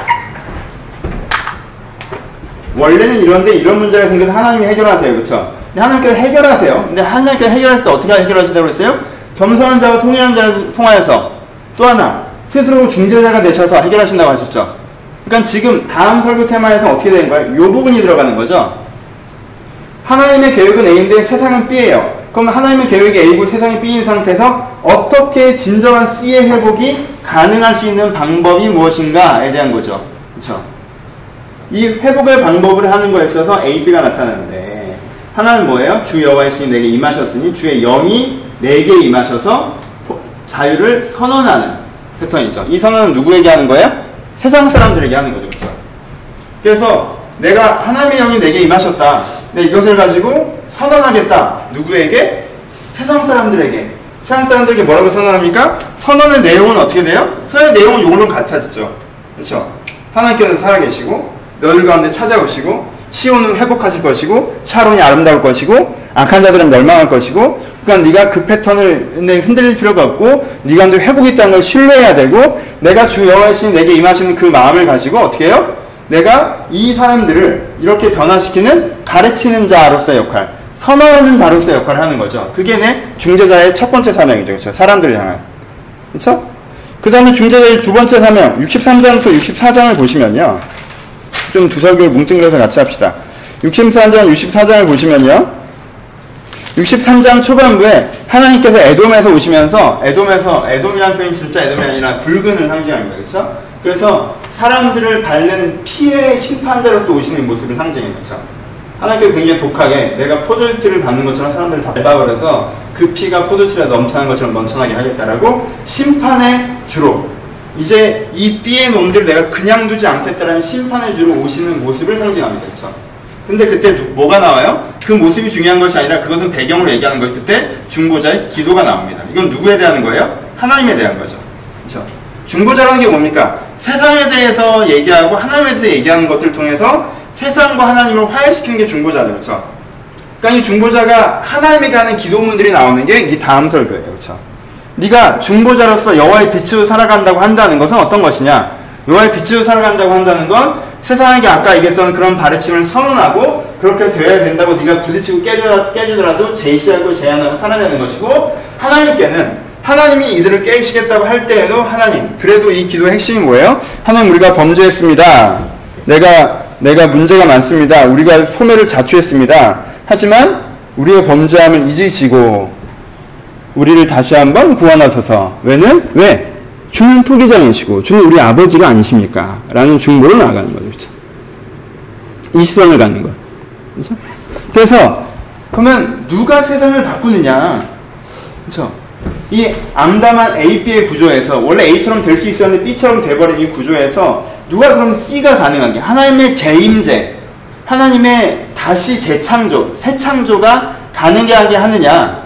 원래는 이런데 이런 문제가 생겨서 하나님이 해결하세요. 그렇죠? 근데 하나님께서 해결하세요. 근데 하나님께서 해결할 때 어떻게 해결하신다고 그랬어요? 겸손한 자와 통회한 자를 통하여서 또 하나 스스로 중재자가 되셔서 해결하신다고 하셨죠. 그러니까 지금 다음 설교 테마에서 어떻게 되는 거예요? 이 부분이 들어가는 거죠. 하나님의 계획은 A인데 세상은 B예요. 그럼 하나님의 계획이 A고 세상이 B인 상태에서 어떻게 진정한 C의 회복이 가능할 수 있는 방법이 무엇인가에 대한 거죠. 그렇죠? 이 회복의 방법을 하는 거에 있어서 A, B가 나타나는데 하나는 뭐예요? 주 여호와의 신이 내게 임하셨으니 주의 영이 내게 임하셔서 자유를 선언하는 패턴이죠. 이 선언은 누구에게 하는 거예요? 세상 사람들에게 하는 거죠. 그렇죠? 그래서 내가 하나님의 영이 내게 임하셨다. 내 이것을 가지고 선언하겠다. 누구에게? 세상 사람들에게. 세상 사람들에게 뭐라고 선언합니까? 선언의 내용은 어떻게 돼요? 선언의 내용은 이걸로 같아지죠. 그렇죠? 하나님께서 살아계시고 너희 가운데 찾아오시고 시온은 회복하실 것이고 샤론이 아름다울 것이고 악한 자들은 멸망할 것이고 그러니까 네가 그 패턴을 흔들릴 필요가 없고 네 가운데 회복이 있다는 걸 신뢰해야 되고 내가 주 여호와의 신이 내게 임하시는 그 마음을 가지고 어떻게 해요? 내가 이 사람들을 이렇게 변화시키는 가르치는 자로서의 역할, 선언하는 자로서의 역할을 하는 거죠. 그게 내 중재자의 첫 번째 사명이죠. 그렇죠? 사람들을 향한. 그렇죠? 그 다음에 중재자의 두 번째 사명 63장부터 64장을 보시면요. 좀 두 설교를 뭉뚱그려서 같이 합시다. 63장, 64장을 보시면요. 63장 초반부에 하나님께서 에돔에서 오시면서 에돔이라는 표현이 진짜 에돔이 아니라 붉은을 상징합니다. 그렇죠? 그래서 사람들을 밟는 피의 심판자로서 오시는 모습을 상징해요. 그렇죠? 하나님께서 굉장히 독하게 내가 포도주를 밟는 것처럼 사람들을 다 밟아버려서 그 피가 포도주에 넘쳐나는 것처럼 넘쳐나게 하겠다라고 심판의 주로 이제 이 삐의 놈들을 내가 그냥 두지 않겠다라는 심판의 주로 오시는 모습을 상징합니다. 그렇죠? 근데 그때 뭐가 나와요? 그 모습이 중요한 것이 아니라 그것은 배경으로 얘기하는 거예요. 그때 중보자의 기도가 나옵니다. 이건 누구에 대한 거예요? 하나님에 대한 거죠. 그렇죠? 중보자라는 게 뭡니까? 세상에 대해서 얘기하고 하나님에 대해서 얘기하는 것들을 통해서 세상과 하나님을 화해시키는 게 중보자죠. 그렇죠? 그러니까 이 중보자가 하나님에게 하는 기도문들이 나오는 게 이 다음 설교예요. 그렇죠? 네가 중보자로서 여호와의 빛으로 살아간다고 한다는 것은 어떤 것이냐? 여호와의 빛으로 살아간다고 한다는 건 세상에게 아까 얘기했던 그런 가르침을 선언하고 그렇게 되어야 된다고 네가 부딪히고 깨지더라도 제시하고 제안하고 살아내는 것이고 하나님께는 하나님이 이들을 깨시겠다고 할 때에도 하나님 그래도 이 기도의 핵심이 뭐예요? 하나님 우리가 범죄했습니다. 내가 문제가 많습니다. 우리가 소매를 자초했습니다. 하지만 우리의 범죄함을 잊으시고 우리를 다시 한번 구원하소서. 왜? 주는 토기장이시고 주는 우리 아버지가 아니십니까? 라는 중보로 나아가는 거죠. 그렇죠? 이 시선을 갖는 거. 그렇죠? 그래서 그러면 누가 세상을 바꾸느냐? 그렇죠? 이 암담한 A, B의 구조에서 원래 A처럼 될 수 있었는데 B처럼 돼버린 이 구조에서 누가 그럼 C가 가능하게 하나님의 재임재, 하나님의 다시 재창조, 새 창조가 가능하게 하느냐?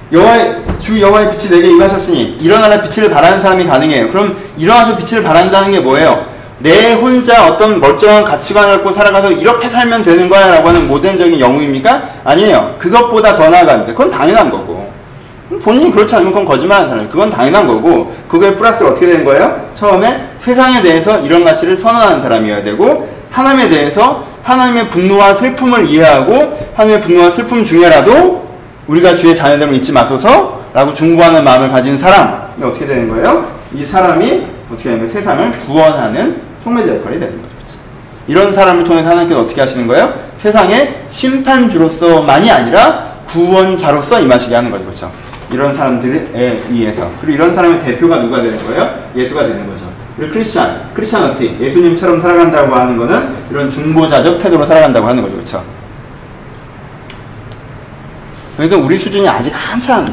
주 여호와의 빛이 내게 임하셨으니 일어나라 빛을 발하는 사람이 가능해요. 그럼 일어나서 빛을 발한다는 게 뭐예요? 내 혼자 어떤 멀쩡한 가치관을 갖고 살아가서 이렇게 살면 되는 거야 라고 하는 모던적인 영웅입니까? 아니에요. 그것보다 더 나아갑니다. 그건 당연한 거고 본인이 그렇지 않으면 그건 거짓말하는 사람이에요. 그건 당연한 거고 그거에 플러스가 어떻게 되는 거예요? 처음에 세상에 대해서 이런 가치를 선언하는 사람이어야 되고 하나님에 대해서 하나님의 분노와 슬픔을 이해하고 하나님의 분노와 슬픔 중에라도 우리가 주의 자녀됨을 잊지 마소서 라고 중보하는 마음을 가진 사람이 어떻게 되는 거예요? 이 사람이 어떻게 하면 세상을 구원하는 총매자 역할이 되는 거죠. 그렇죠? 이런 사람을 통해서 하나님께서 어떻게 하시는 거예요? 세상의 심판주로서만이 아니라 구원자로서 임하시게 하는 거죠. 그렇죠? 이런 사람들에 의해서. 그리고 이런 사람의 대표가 누가 되는 거예요? 예수가 되는 거죠. 그리고 크리스찬어티, 예수님처럼 살아간다고 하는 거는 이런 중보자적 태도로 살아간다고 하는 거죠. 그렇죠? 그러니까 우리 수준이 아직 한참.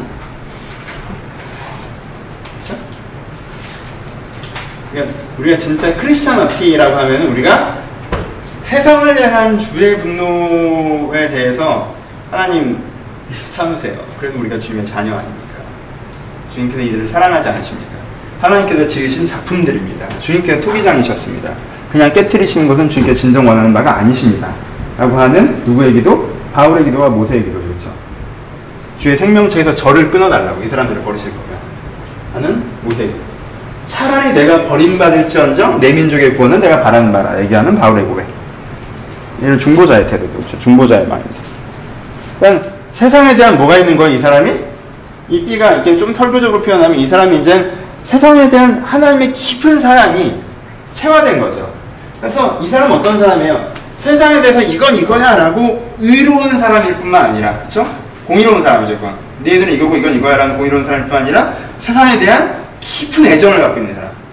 그러니까 우리가 진짜 크리스찬어티라고 하면 우리가 세상을 향한 주의 분노에 대해서 하나님 참으세요. 그래도 우리가 주님의 자녀 아닙니까? 주님께서 이들을 사랑하지 않으십니까? 하나님께서 지으신 작품들입니다. 주님께서 토기장이셨습니다. 그냥 깨트리시는 것은 주님께서 진정 원하는 바가 아니십니다. 라고 하는 누구의 기도? 바울의 기도와 모세의 기도. 그렇죠? 주의 생명체에서 저를 끊어달라고 이 사람들을 버리실 거면 하는 모세의 기도. 차라리 내가 버림받을지언정 내 민족의 구원은 내가 바라는 바라 얘기하는 바울의 고백. 이런 중보자의 태도죠. 그렇죠? 중보자의 마인드. 그러니까 세상에 대한 뭐가 있는 거예요? 이 사람이? 이 B가 이렇게 좀 설교적으로 표현하면 이 사람이 이제 세상에 대한 하나님의 깊은 사랑이 체화된 거죠. 그래서 이 사람은 어떤 사람이에요? 세상에 대해서 이건 이거야 라고 의로운 사람일 뿐만 아니라, 그쵸? 공의로운 사람이죠. 너희들은 이거고 이건 이거야 라는 공의로운 사람일 뿐만 아니라 세상에 대한 깊은 애정을 갖고 있는 사람.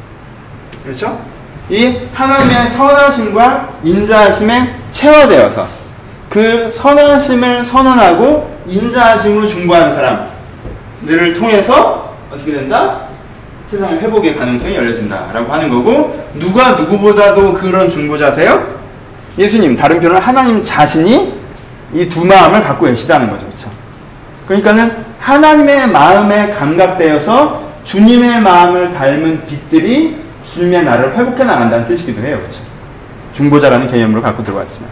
그렇죠? 이 하나님의 선하심과 인자하심에 체화되어서 그 선하심을 선언하고 인자하심으로 중보하는 사람들을 통해서 어떻게 된다? 세상의 회복의 가능성이 열려진다라고 하는 거고, 누가 누구보다도 그런 중보자세요? 예수님, 다른 표현은 하나님 자신이 이 두 마음을 갖고 계시다는 거죠. 그렇죠? 그러니까는 하나님의 마음에 감각되어서 주님의 마음을 닮은 빛들이 주님의 나를 회복해 나간다는 뜻이기도 해요. 그렇죠? 중보자라는 개념으로 갖고 들어왔지만.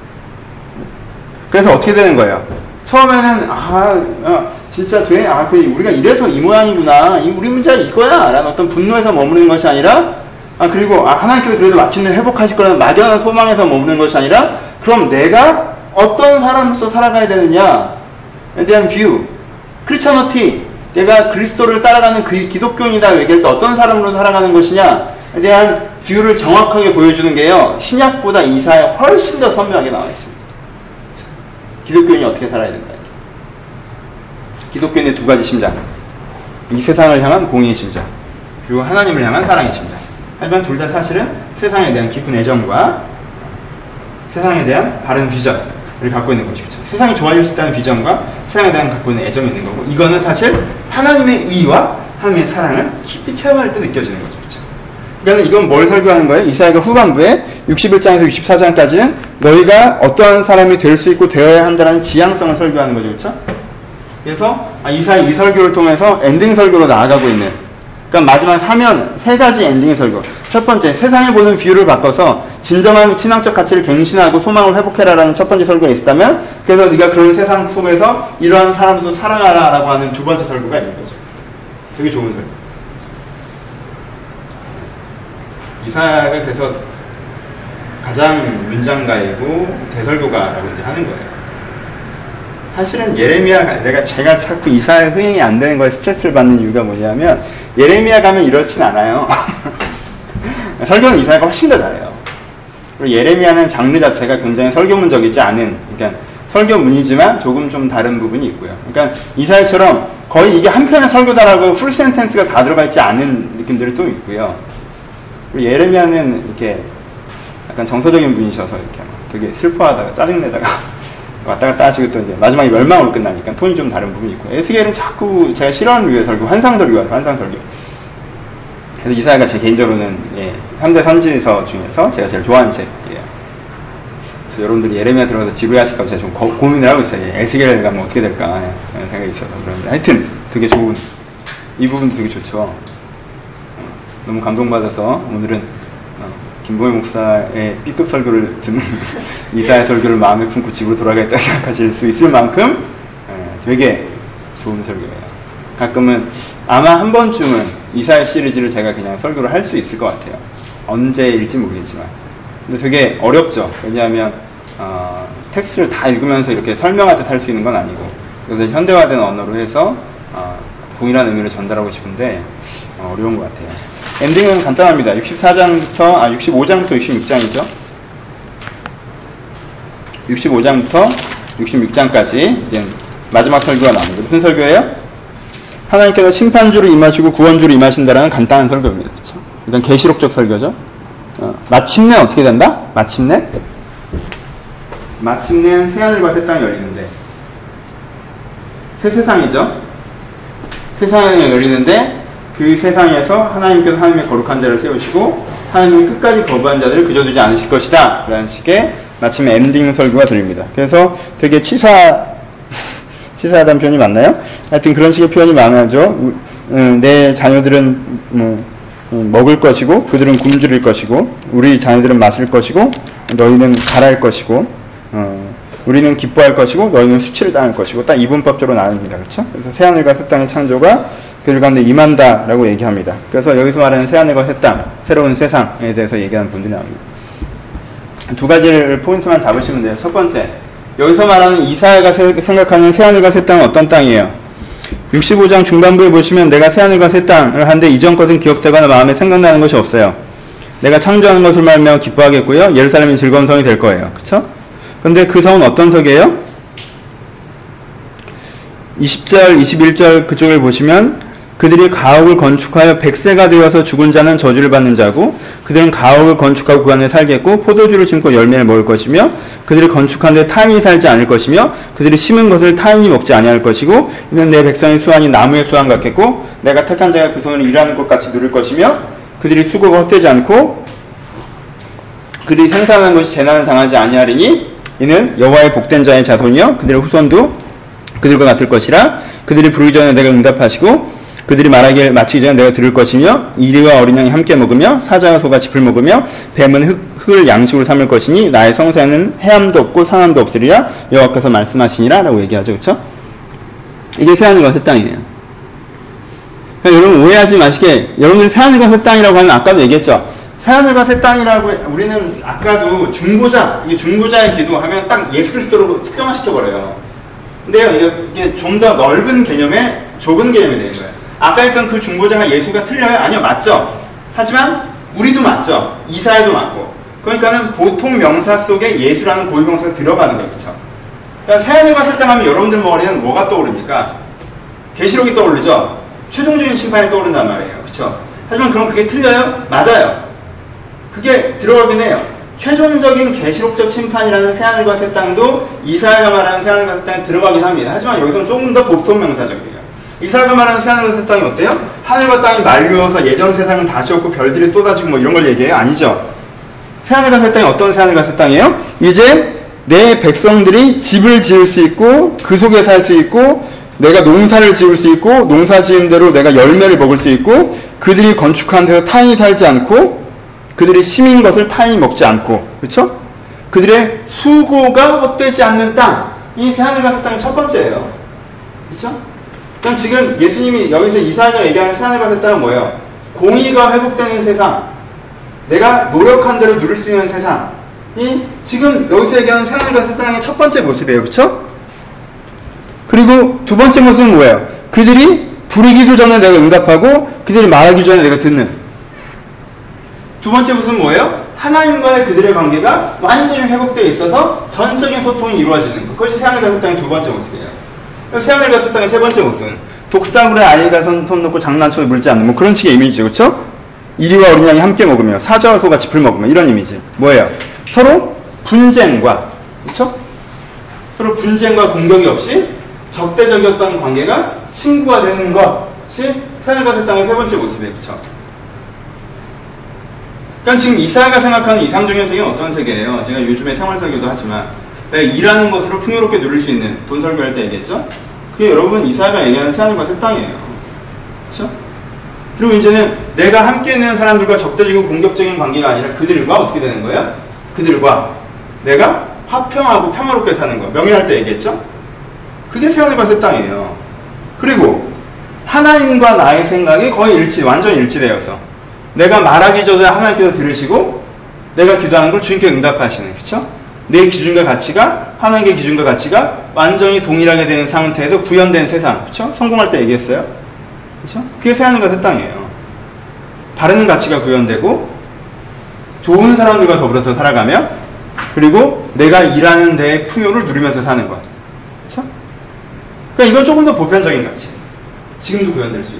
그래서 어떻게 되는 거예요? 처음에는 진짜 돼? 우리가 이래서 이 모양이구나. 우리 문제가 이거야. 라는 어떤 분노에서 머무르는 것이 아니라, 그리고 하나님께서 그래도 마침내 회복하실 거라는 막연한 소망에서 머무르는 것이 아니라, 그럼 내가 어떤 사람으로서 살아가야 되느냐에 대한 뷰, 크리스처너티, 내가 그리스도를 따라가는 그 기독교인이다 얘기할 때 어떤 사람으로 살아가는 것이냐에 대한 뷰를 정확하게 보여주는 게요, 신약보다 이사에 훨씬 더 선명하게 나와 있습니다. 기독교인이 어떻게 살아야 된다. 기독교인의 두 가지 심장, 이 세상을 향한 공의의 심장, 그리고 하나님을 향한 사랑의 심장. 하지만 둘 다 사실은 세상에 대한 깊은 애정과 세상에 대한 바른 비전을 갖고 있는 것이죠. 세상이 좋아질 수 있다는 비전과 세상에 대한 갖고 있는 애정이 있는 거고, 이거는 사실 하나님의 의와 하나님의 사랑을 깊이 체험할 때 느껴지는 거죠. 그렇죠? 그러니까 이건 뭘 설교하는 거예요? 이사야가 후반부에 61장에서 64장까지는 너희가 어떠한 사람이 될 수 있고 되어야 한다는 지향성을 설교하는 거죠. 그렇죠? 그래서 이사야 이 설교를 통해서 엔딩 설교로 나아가고 있는, 그러니까 마지막 사면 세 가지 엔딩 설교. 첫 번째, 세상을 보는 뷰를 바꿔서 진정한 신앙적 가치를 갱신하고 소망을 회복해라라는 첫 번째 설교가 있었다면, 그래서 네가 그런 세상 속에서 이러한 사람으로서 살아가라라고 하는 두 번째 설교가 있는 거죠. 되게 좋은 설교. 이사야가 그래서 가장 문장가이고 대설교가라고 이제 하는 거예요. 사실은 제가 자꾸 이사야 흥행이 안 되는 거에 스트레스를 받는 이유가 뭐냐면, 예레미야 가면 이렇진 않아요. 설교는 이사야가 훨씬 더 잘해요. 그리고 예레미야는 장르 자체가 굉장히 설교문적이지 않은, 그러니까 설교문이지만 조금 좀 다른 부분이 있고요. 그러니까 이사야처럼 거의 이게 한 편의 설교다라고 풀 센텐스가 다 들어가 있지 않은 느낌들이 또 있고요. 그리고 예레미야는 이렇게 약간 정서적인 분이셔서 이렇게 되게 슬퍼하다가 짜증내다가 왔다 갔다 하시고 또 이제 마지막에 멸망으로 끝나니까 톤이 좀 다른 부분이 있고, 에스겔은 자꾸 제가 싫어하는 류의 설교, 환상설교. 그래서 이사야가 제 개인적으로는 3대 선지서 중에서 제가 제일 좋아하는 책이에요. 그래서 여러분들이 예레미야 들어가서 지루해하실까 봐 제가 좀 고민을 하고 있어요. 에스겔 가면 어떻게 될까 하는 생각이 있어서 그런데, 하여튼 되게 좋은, 이 부분도 되게 좋죠. 너무 감동받아서 오늘은 김보혜 목사의 B급 설교를 듣는 이사야 설교를 마음에 품고 집으로 돌아가겠다 생각하실 수 있을 만큼 되게 좋은 설교예요. 가끔은 아마 한 번쯤은 이사야 시리즈를 제가 그냥 설교를 할 수 있을 것 같아요. 언제일지 모르겠지만. 근데 되게 어렵죠. 왜냐하면 텍스트를 다 읽으면서 이렇게 설명할 때 할 수 있는 건 아니고, 그래서 현대화된 언어로 해서 동일한 의미를 전달하고 싶은데 어려운 것 같아요. 엔딩은 간단합니다. 65장부터 66장이죠. 65장부터 66장까지 이제 마지막 설교가 나옵니다. 무슨 설교예요? 하나님께서 심판주로 임하시고 구원주로 임하신다라는 간단한 설교입니다. 그렇죠? 일단 계시록적 설교죠. 마침내 어떻게 된다? 마침내는 새하늘과 새 땅이 열리는데, 새 세상이죠. 세상이 열리는데 그 세상에서 하나님께서 하나님의 거룩한 자를 세우시고 하나님은 끝까지 거부한 자들을 그저두지 않으실 것이다 라는 식의 마침내 엔딩 설교가 들립니다. 그래서 되게 치사하다는 표현이 맞나요? 하여튼 그런 식의 표현이 많아죠. 내 자녀들은 먹을 것이고 그들은 굶주릴 것이고, 우리 자녀들은 마실 것이고 너희는 가랄 것이고, 우리는 기뻐할 것이고 너희는 수치를 당할 것이고, 딱 이분법적으로 나눕니다. 그렇죠? 그래서 새하늘과 새 땅의 창조가 그들 가운데 임한다라고 얘기합니다. 그래서 여기서 말하는 새하늘과 새 땅, 새로운 세상에 대해서 얘기하는 분들이 나옵니다. 두 가지를 포인트만 잡으시면 돼요. 첫 번째, 여기서 말하는 이사야가 생각하는 새하늘과 새 땅은 어떤 땅이에요? 65장 중반부에 보시면 내가 새하늘과 새 땅을 한데 이전 것은 기억되거나 마음에 생각나는 것이 없어요. 내가 창조하는 것을 말하며 기뻐하겠고요. 예루살렘이 즐거운 성이 될 거예요. 그쵸? 근데 그 성은 어떤 석이에요? 20절, 21절 그쪽을 보시면 그들이 가옥을 건축하여 백세가 되어서 죽은 자는 저주를 받는 자고 그들은 가옥을 건축하고 그 안에 살겠고 포도주를 심고 열매를 먹을 것이며 그들이 건축한 데 타인이 살지 않을 것이며 그들이 심은 것을 타인이 먹지 아니할 것이고 이는 내 백성의 수완이 나무의 수완 같겠고 내가 택한 자가 그 손을 일하는 것 같이 누릴 것이며 그들이 수고가 헛되지 않고 그들이 생산한 것이 재난을 당하지 아니하리니 이는 여호와의 복된 자의 자손이여 그들의 후손도 그들과 같을 것이라 그들이 부르기 전에 내가 응답하시고 그들이 말하길 마치기 전에 내가 들을 것이며 이리와 어린 양이 함께 먹으며 사자와 소가 짚을 먹으며 뱀은 흙을 양식으로 삼을 것이니 나의 성소에는 해함도 없고 상함도 없으리라 여호와께서 말씀하시니라 라고 얘기하죠. 그렇죠? 이게 새하늘과 새 땅이에요. 그러니까 여러분 오해하지 마시게 여러분들이 새하늘과 새 땅이라고 하면 아까도 얘기했죠. 새하늘과 새 땅이라고 우리는 아까도 중보자 이게 중보자의 기도 하면 딱 예수 그리스도로 특정화시켜버려요. 근데요 이게 좀 더 넓은 개념의 좁은 개념이 되는 거예요. 아까 했던 그 중보자가 예수가 틀려요? 아니요, 맞죠. 하지만 우리도 맞죠. 이사야도 맞고. 그러니까는 보통 명사 속에 예수라는 고유명사가 들어가는 거예요. 그렇죠? 그러니까 새하늘과 새 땅 하면 여러분들 머리는 뭐가 떠오릅니까? 계시록이 떠오르죠. 최종적인 심판이 떠오른단 말이에요. 그렇죠? 하지만 그럼 그게 틀려요? 맞아요. 그게 들어가긴 해요. 최종적인 계시록적 심판이라는 새하늘과 새 땅도 이사야가 말하는 새하늘과 새 땅에 들어가긴 합니다. 하지만 여기서는 조금 더 보통 명사적이에요. 이사야가 말하는 새하늘과 새 땅이 어때요? 하늘과 땅이 말려서 예전 세상은 다시 없고 별들이 쏟아지고 뭐 이런 걸 얘기해요? 아니죠. 새하늘과 새 땅이 어떤 새하늘과 새 땅이에요? 이제 내 백성들이 집을 지을 수 있고 그 속에 살 수 있고 내가 농사를 지을 수 있고 농사 지은 대로 내가 열매를 먹을 수 있고 그들이 건축한 데서 타인이 살지 않고 그들이 심인 것을 타인이 먹지 않고 그렇죠? 그들의 수고가 헛되지 않는 땅. 이 새하늘과 새 땅이 첫 번째예요. 그렇죠? 그럼 지금 예수님이 여기서 이사야가 얘기하는 새하늘과 새 땅은 뭐예요? 공의가 회복되는 세상, 내가 노력한 대로 누릴 수 있는 세상이 지금 여기서 얘기하는 새하늘과 새 땅의 첫 번째 모습이에요. 그렇죠? 그리고 두 번째 모습은 뭐예요? 그들이 부르기도 전에 내가 응답하고 그들이 말하기 전에 내가 듣는. 두 번째 모습은 뭐예요? 하나님과의 그들의 관계가 완전히 회복되어 있어서 전적인 소통이 이루어지는 것. 그것이 새하늘과 새 땅의 두 번째 모습이에요. 새하늘과 새 땅의 세 번째 모습은 독사굴에 아이가 손 놓고 장난쳐도 물지 않는 뭐 그런 식의 이미지죠. 그렇죠? 이리와 어린 양이 함께 먹으며 사자와 소가 짚을 먹으며 이런 이미지. 뭐예요? 서로 분쟁과 그렇죠? 서로 분쟁과 공격이 없이 적대적이었던 관계가 친구가 되는 것이 새하늘과 새 땅의 세 번째 모습이에요. 그렇죠? 그러니까 지금 이사야가 생각하는 이상적인 세계는 어떤 세계예요? 제가 요즘에 생활설교도 하지만 일하는 것으로 풍요롭게 누릴 수 있는 돈 설교할 때 얘기했죠? 그게 여러분 이사야가 얘기하는 새하늘과 새 땅이에요. 그렇죠? 그리고 이제는 내가 함께 있는 사람들과 적대적이고 공격적인 관계가 아니라 그들과 어떻게 되는 거예요? 그들과 내가 화평하고 평화롭게 사는 거. 명예할 때 얘기했죠? 그게 새하늘과 새 땅이에요. 그리고 하나님과 나의 생각이 거의 완전히 일치되어서 내가 말하기 전에 하나님께서 들으시고 내가 기도하는 걸 주님께 응답하시는. 그렇죠? 내 기준과 가치가 하나님의 기준과 가치가 완전히 동일하게 되는 상태에서 구현된 세상. 그렇죠? 성공할 때 얘기했어요. 그렇죠? 그게 새하늘과 새 땅이에요. 바르는 가치가 구현되고 좋은 사람들과 더불어서 살아가며 그리고 내가 일하는 데의 풍요를 누리면서 사는 것. 그렇죠? 그러니까 이건 조금 더 보편적인 가치. 지금도 구현될 수 있고.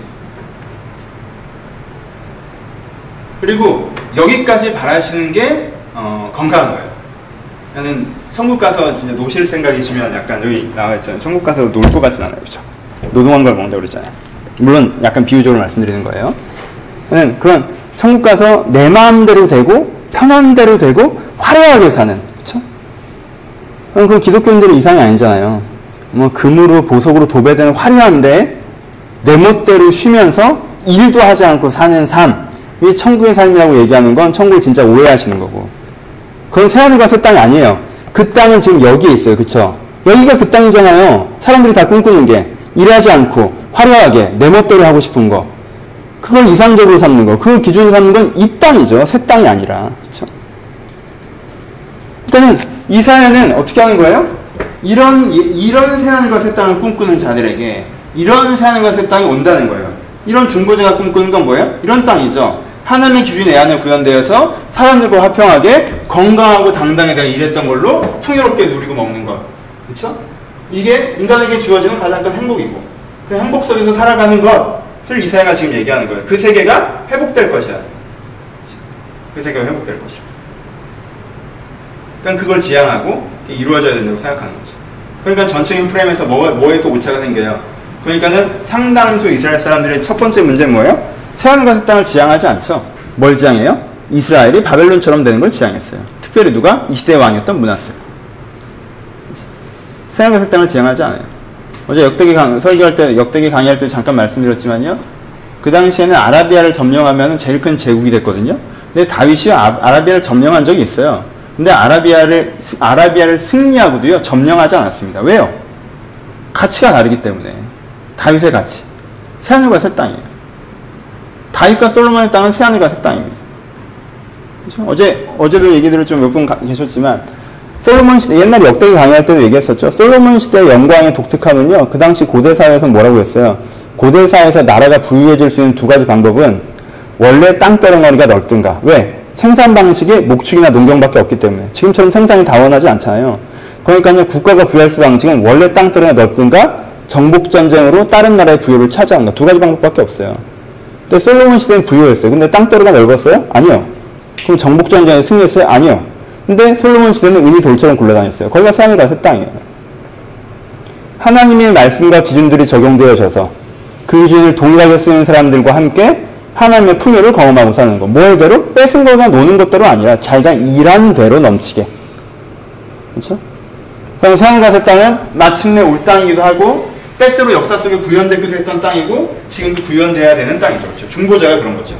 그리고 여기까지 바라시는 게 건강한 거예요. 나는 천국 가서 진짜 노실 생각이시면 약간 여기 나와 있잖아요. 천국 가서 놀 것 같진 않아요. 그렇죠? 노동한 걸 먹는다고 그랬잖아요. 물론 약간 비유적으로 말씀드리는 거예요. 그런 천국 가서 내 마음대로 되고 편한 대로 되고 화려하게 사는. 그렇죠? 그럼 기독교인들은 이상이 아니잖아요. 뭐 금으로 보석으로 도배되는 화려한데 내 멋대로 쉬면서 일도 하지 않고 사는 삶. 이 천국의 삶이라고 얘기하는 건 천국을 진짜 오해하시는 거고. 그건 새하늘과 새 땅이 아니에요. 그 땅은 지금 여기에 있어요. 그쵸? 여기가 그 땅이잖아요. 사람들이 다 꿈꾸는 게. 일하지 않고 화려하게 내 멋대로 하고 싶은 거. 그걸 이상적으로 삼는 거. 그걸 기준으로 삼는 건 이 땅이죠. 새 땅이 아니라. 그쵸? 그러니까는 이사야는 어떻게 하는 거예요? 이런 새하늘과 새 땅을 꿈꾸는 자들에게 이런 새하늘과 새 땅이 온다는 거예요. 이런 중보자가 꿈꾸는 건 뭐예요? 이런 땅이죠. 하나님의 기준 내 안에 구현되어서 사람들과 화평하게 건강하고 당당하게 내가 일했던 걸로 풍요롭게 누리고 먹는 것. 그렇죠? 이게 인간에게 주어지는 가장 큰 행복이고 그 행복 속에서 살아가는 것 이사야가 지금 얘기하는 거예요. 그 세계가 회복될 것이야. 그 세계가 회복될 것이야. 그러니까 그걸 지향하고 이루어져야 된다고 생각하는 거죠. 그러니까 전체적인 프레임에서 뭐에서 오차가 생겨요? 그러니까는 상당수 이스라엘 사람들의 첫 번째 문제는 뭐예요? 새하늘과 새 땅을 지향하지 않죠. 뭘 지향해요? 이스라엘이 바벨론처럼 되는 걸 지향했어요. 특별히 누가? 이 시대의 왕이었던 므낫세가. 새하늘과 새 땅을 지향하지 않아요. 어제 설교할 때, 역대기 강의할 때 잠깐 말씀드렸지만요. 그 당시에는 아라비아를 점령하면 제일 큰 제국이 됐거든요. 근데 다윗이 아라비아를 점령한 적이 있어요. 근데 아라비아를 승리하고도요, 점령하지 않았습니다. 왜요? 가치가 다르기 때문에. 다윗의 가치. 새하늘과 새 땅이에요. 다윗과 솔로몬의 땅은 새하늘과 새 땅입니다. 그렇죠? 어제도 얘기 들었지만 몇 분 계셨지만, 솔로몬 시대, 옛날에 역대기 강의할 때도 얘기했었죠. 솔로몬 시대의 영광의 독특함은요, 그 당시 고대사회에서 뭐라고 했어요? 고대사회에서 나라가 부유해질 수 있는 두 가지 방법은 원래 땅덩어리가 넓든가. 왜? 생산 방식이 목축이나 농경밖에 없기 때문에. 지금처럼 생산이 다원하지 않잖아요. 그러니까요, 국가가 부여할 수 방식은 원래 땅덩어리가 넓든가 정복전쟁으로 다른 나라의 부여를 차지한다. 두 가지 방법밖에 없어요. 근데 솔로몬 시대는 부유했어요. 근데 땅덩어리가 넓었어요? 아니요. 그럼 정복전쟁에 승리했어요? 아니요. 근데 솔로몬 시대는 은이 돌처럼 굴러다녔어요. 거기가 새하늘과 새 땅이에요. 하나님의 말씀과 기준들이 적용되어져서 그 기준을 동일하게 쓰는 사람들과 함께 하나님의 풍요를 경험하고 사는 거. 뭐대로? 뺏은 거나 노는 것대로 아니라 자기가 일한 대로 넘치게. 그렇죠? 그럼 새하늘과 새 땅은 마침내 올 땅이기도 하고 때때로 역사 속에 구현되기도 했던 땅이고 지금도 구현돼야 되는 땅이죠. 그렇죠? 중보자가 그런 거죠.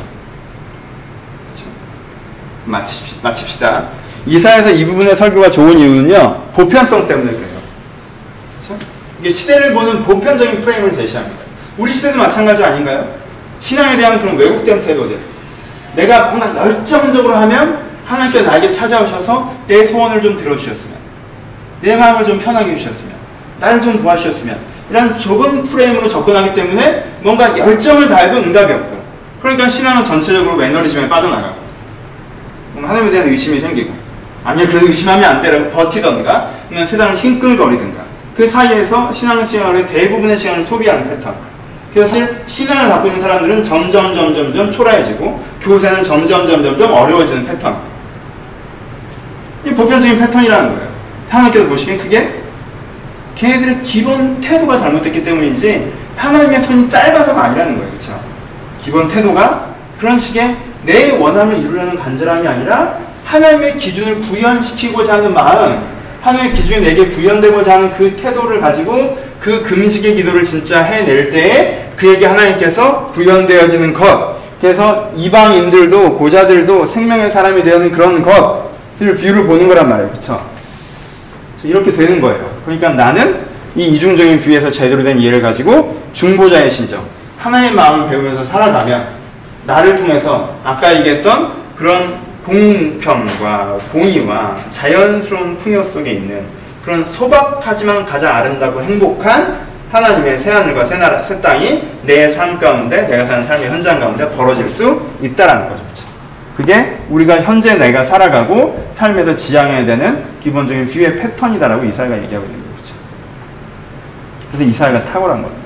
그렇죠? 마칩시다. 이사야에서 이 부분의 설교가 좋은 이유는요, 보편성 때문에 그래요. 그렇죠? 이게 시대를 보는 보편적인 프레임을 제시합니다. 우리 시대도 마찬가지 아닌가요? 신앙에 대한 그런 왜곡된 태도들. 내가 뭔가 열정적으로 하면 하나님께서 나에게 찾아오셔서 내 소원을 좀 들어주셨으면, 내 마음을 좀 편하게 해주셨으면, 나를 좀 도와주셨으면, 이런 좁은 프레임으로 접근하기 때문에 뭔가 열정을 다해도 응답이 없고, 그러니까 신앙은 전체적으로 매너리즘에 빠져나가고, 하나님에 대한 의심이 생기고, 아니야, 그래도 의심하면 안 돼라고 버티던가, 그냥 세상을 hin끌거리든가, 그 사이에서 신앙생활의 대부분의 시간을 소비하는 패턴. 그래서 사실 신앙을 갖고 있는 사람들은 점점 초라해지고 교세는 점점 어려워지는 패턴. 이 보편적인 패턴이라는 거예요. 하나님께서 보시기엔 그게 걔네들의 기본 태도가 잘못됐기 때문이지 하나님의 손이 짧아서가 아니라는 거예요. 그렇죠? 기본 태도가 그런 식의 내 원함을 이루려는 간절함이 아니라 하나님의 기준을 구현시키고자 하는 마음, 하나님의 기준이 내게 구현되고자 하는 그 태도를 가지고 그 금식의 기도를 진짜 해낼 때에 그에게 하나님께서 구현되어지는 것. 그래서 이방인들도 고자들도 생명의 사람이 되는 그런 것을 뷰를 보는 거란 말이에요. 그렇죠? 이렇게 되는 거예요. 그러니까 나는 이 이중적인 뷰에서 제대로 된 이해를 가지고 중보자의 심정, 하나님의 마음을 배우면서 살아가면 나를 통해서 아까 얘기했던 그런 공평과 공의와 자연스러운 풍요 속에 있는 그런 소박하지만 가장 아름답고 행복한 하나님의 새하늘과 새 땅이 내 삶 가운데, 내가 사는 삶의 현장 가운데 벌어질 수 있다라는 거죠. 그게 우리가 현재 내가 살아가고 삶에서 지향해야 되는 기본적인 뷰의 패턴이다라고 이사야가 얘기하고 있는 거죠. 그래서 이사야가 탁월한 겁니다.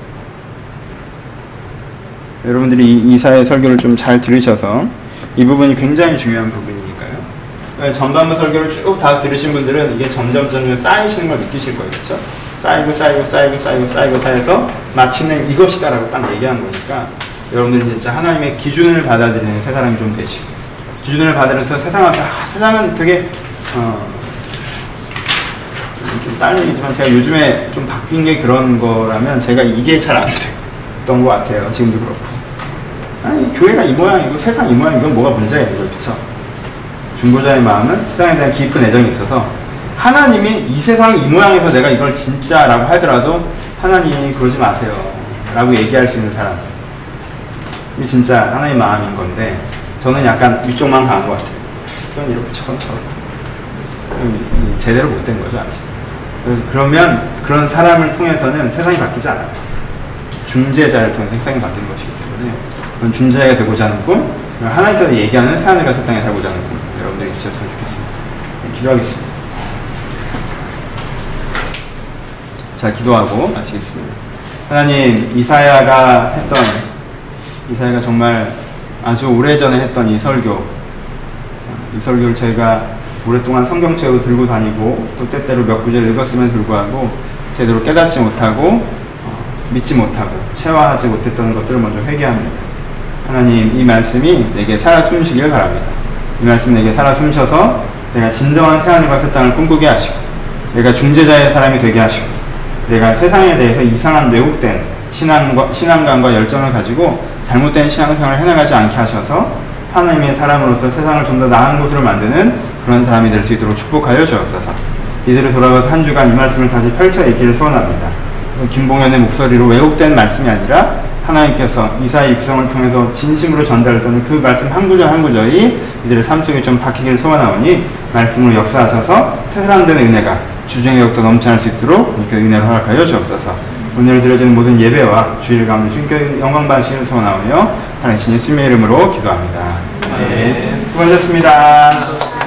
여러분들이 이 이사야의 설교를 좀 잘 들으셔서 이 부분이 굉장히 중요한 부분이니까요. 전반부 설교를 쭉 다 들으신 분들은 이게 점점 쌓이시는 걸 느끼실 거예요. 그렇죠? 쌓이고 쌓여서 마침내 이것이다라고 딱 얘기한 거니까 여러분들이 진짜 하나님의 기준을 받아들이는 새 사람이 좀 되시고, 기준을 받아들여서 세상 앞에 세상은 되게 좀 다른 얘기지만 제가 요즘에 좀 바뀐 게 그런 거라면 제가 이게 잘 안 됐던 것 같아요. 지금도 그렇고. 아니, 교회가 이 모양이고 세상 이 모양, 이건 뭐가 문제예요, 그렇죠? 중보자의 마음은 세상에 대한 깊은 애정이 있어서 하나님이 이 세상 이 모양에서 내가 이걸 진짜라고 하더라도 하나님이 그러지 마세요 라고 얘기할 수 있는 사람, 이게 진짜 하나님의 마음인 건데 저는 약간 위쪽만 강한 것 같아요. 저는 이렇게 저렇게 제대로 못된 거죠 아직. 그러면 그런 사람을 통해서는 세상이 바뀌지 않아요. 중재자를 통해서 세상이 바뀌는 것이기 때문에 그런 중재자가 되고자 하는 꿈, 하나님께서 얘기하는 새하늘과 새 땅에 살고자 하는 꿈, 여러분들이 있으셨으면 좋겠습니다. 기도하겠습니다. 자, 기도하고 마치겠습니다. 하나님, 이사야가 했던 이사야가 정말 아주 오래전에 했던 이 설교를 저희가 오랫동안 성경책으로 들고 다니고 또 때때로 몇 구절 읽었음에도 불구하고 제대로 깨닫지 못하고 믿지 못하고 체화하지 못했던 것들을 먼저 회개합니다. 하나님, 이 말씀이 내게 살아 숨쉬길 바랍니다. 이 말씀 내게 살아 숨쉬어서 내가 진정한 새하늘과 새 땅을 꿈꾸게 하시고 내가 중재자의 사람이 되게 하시고 내가 세상에 대해서 이상한 왜곡된 신앙감과 열정을 가지고 잘못된 신앙생활을 해나가지 않게 하셔서 하나님의 사람으로서 세상을 좀 더 나은 곳으로 만드는 그런 사람이 될 수 있도록 축복하여 주옵소서. 이대로 돌아가서 한 주간 이 말씀을 다시 펼쳐 읽기를 소원합니다. 김봉현의 목소리로 왜곡된 말씀이 아니라 하나님께서 이사야 육성을 통해서 진심으로 전달했던 그 말씀 한 구절 한 구절이 이들의 삶 속에 좀 박히기를 소원하오니 말씀으로 역사하셔서 새 사람 되는 은혜가 주중의 역도 넘쳐날 수 있도록 이렇게 은혜로 허락하여 주옵소서. 오늘 드려지는 모든 예배와 주일 가운데 주님께 영광 받으시길 소원하오며 하나님 예수님의 이름으로 기도합니다. 네. 수고하셨습니다.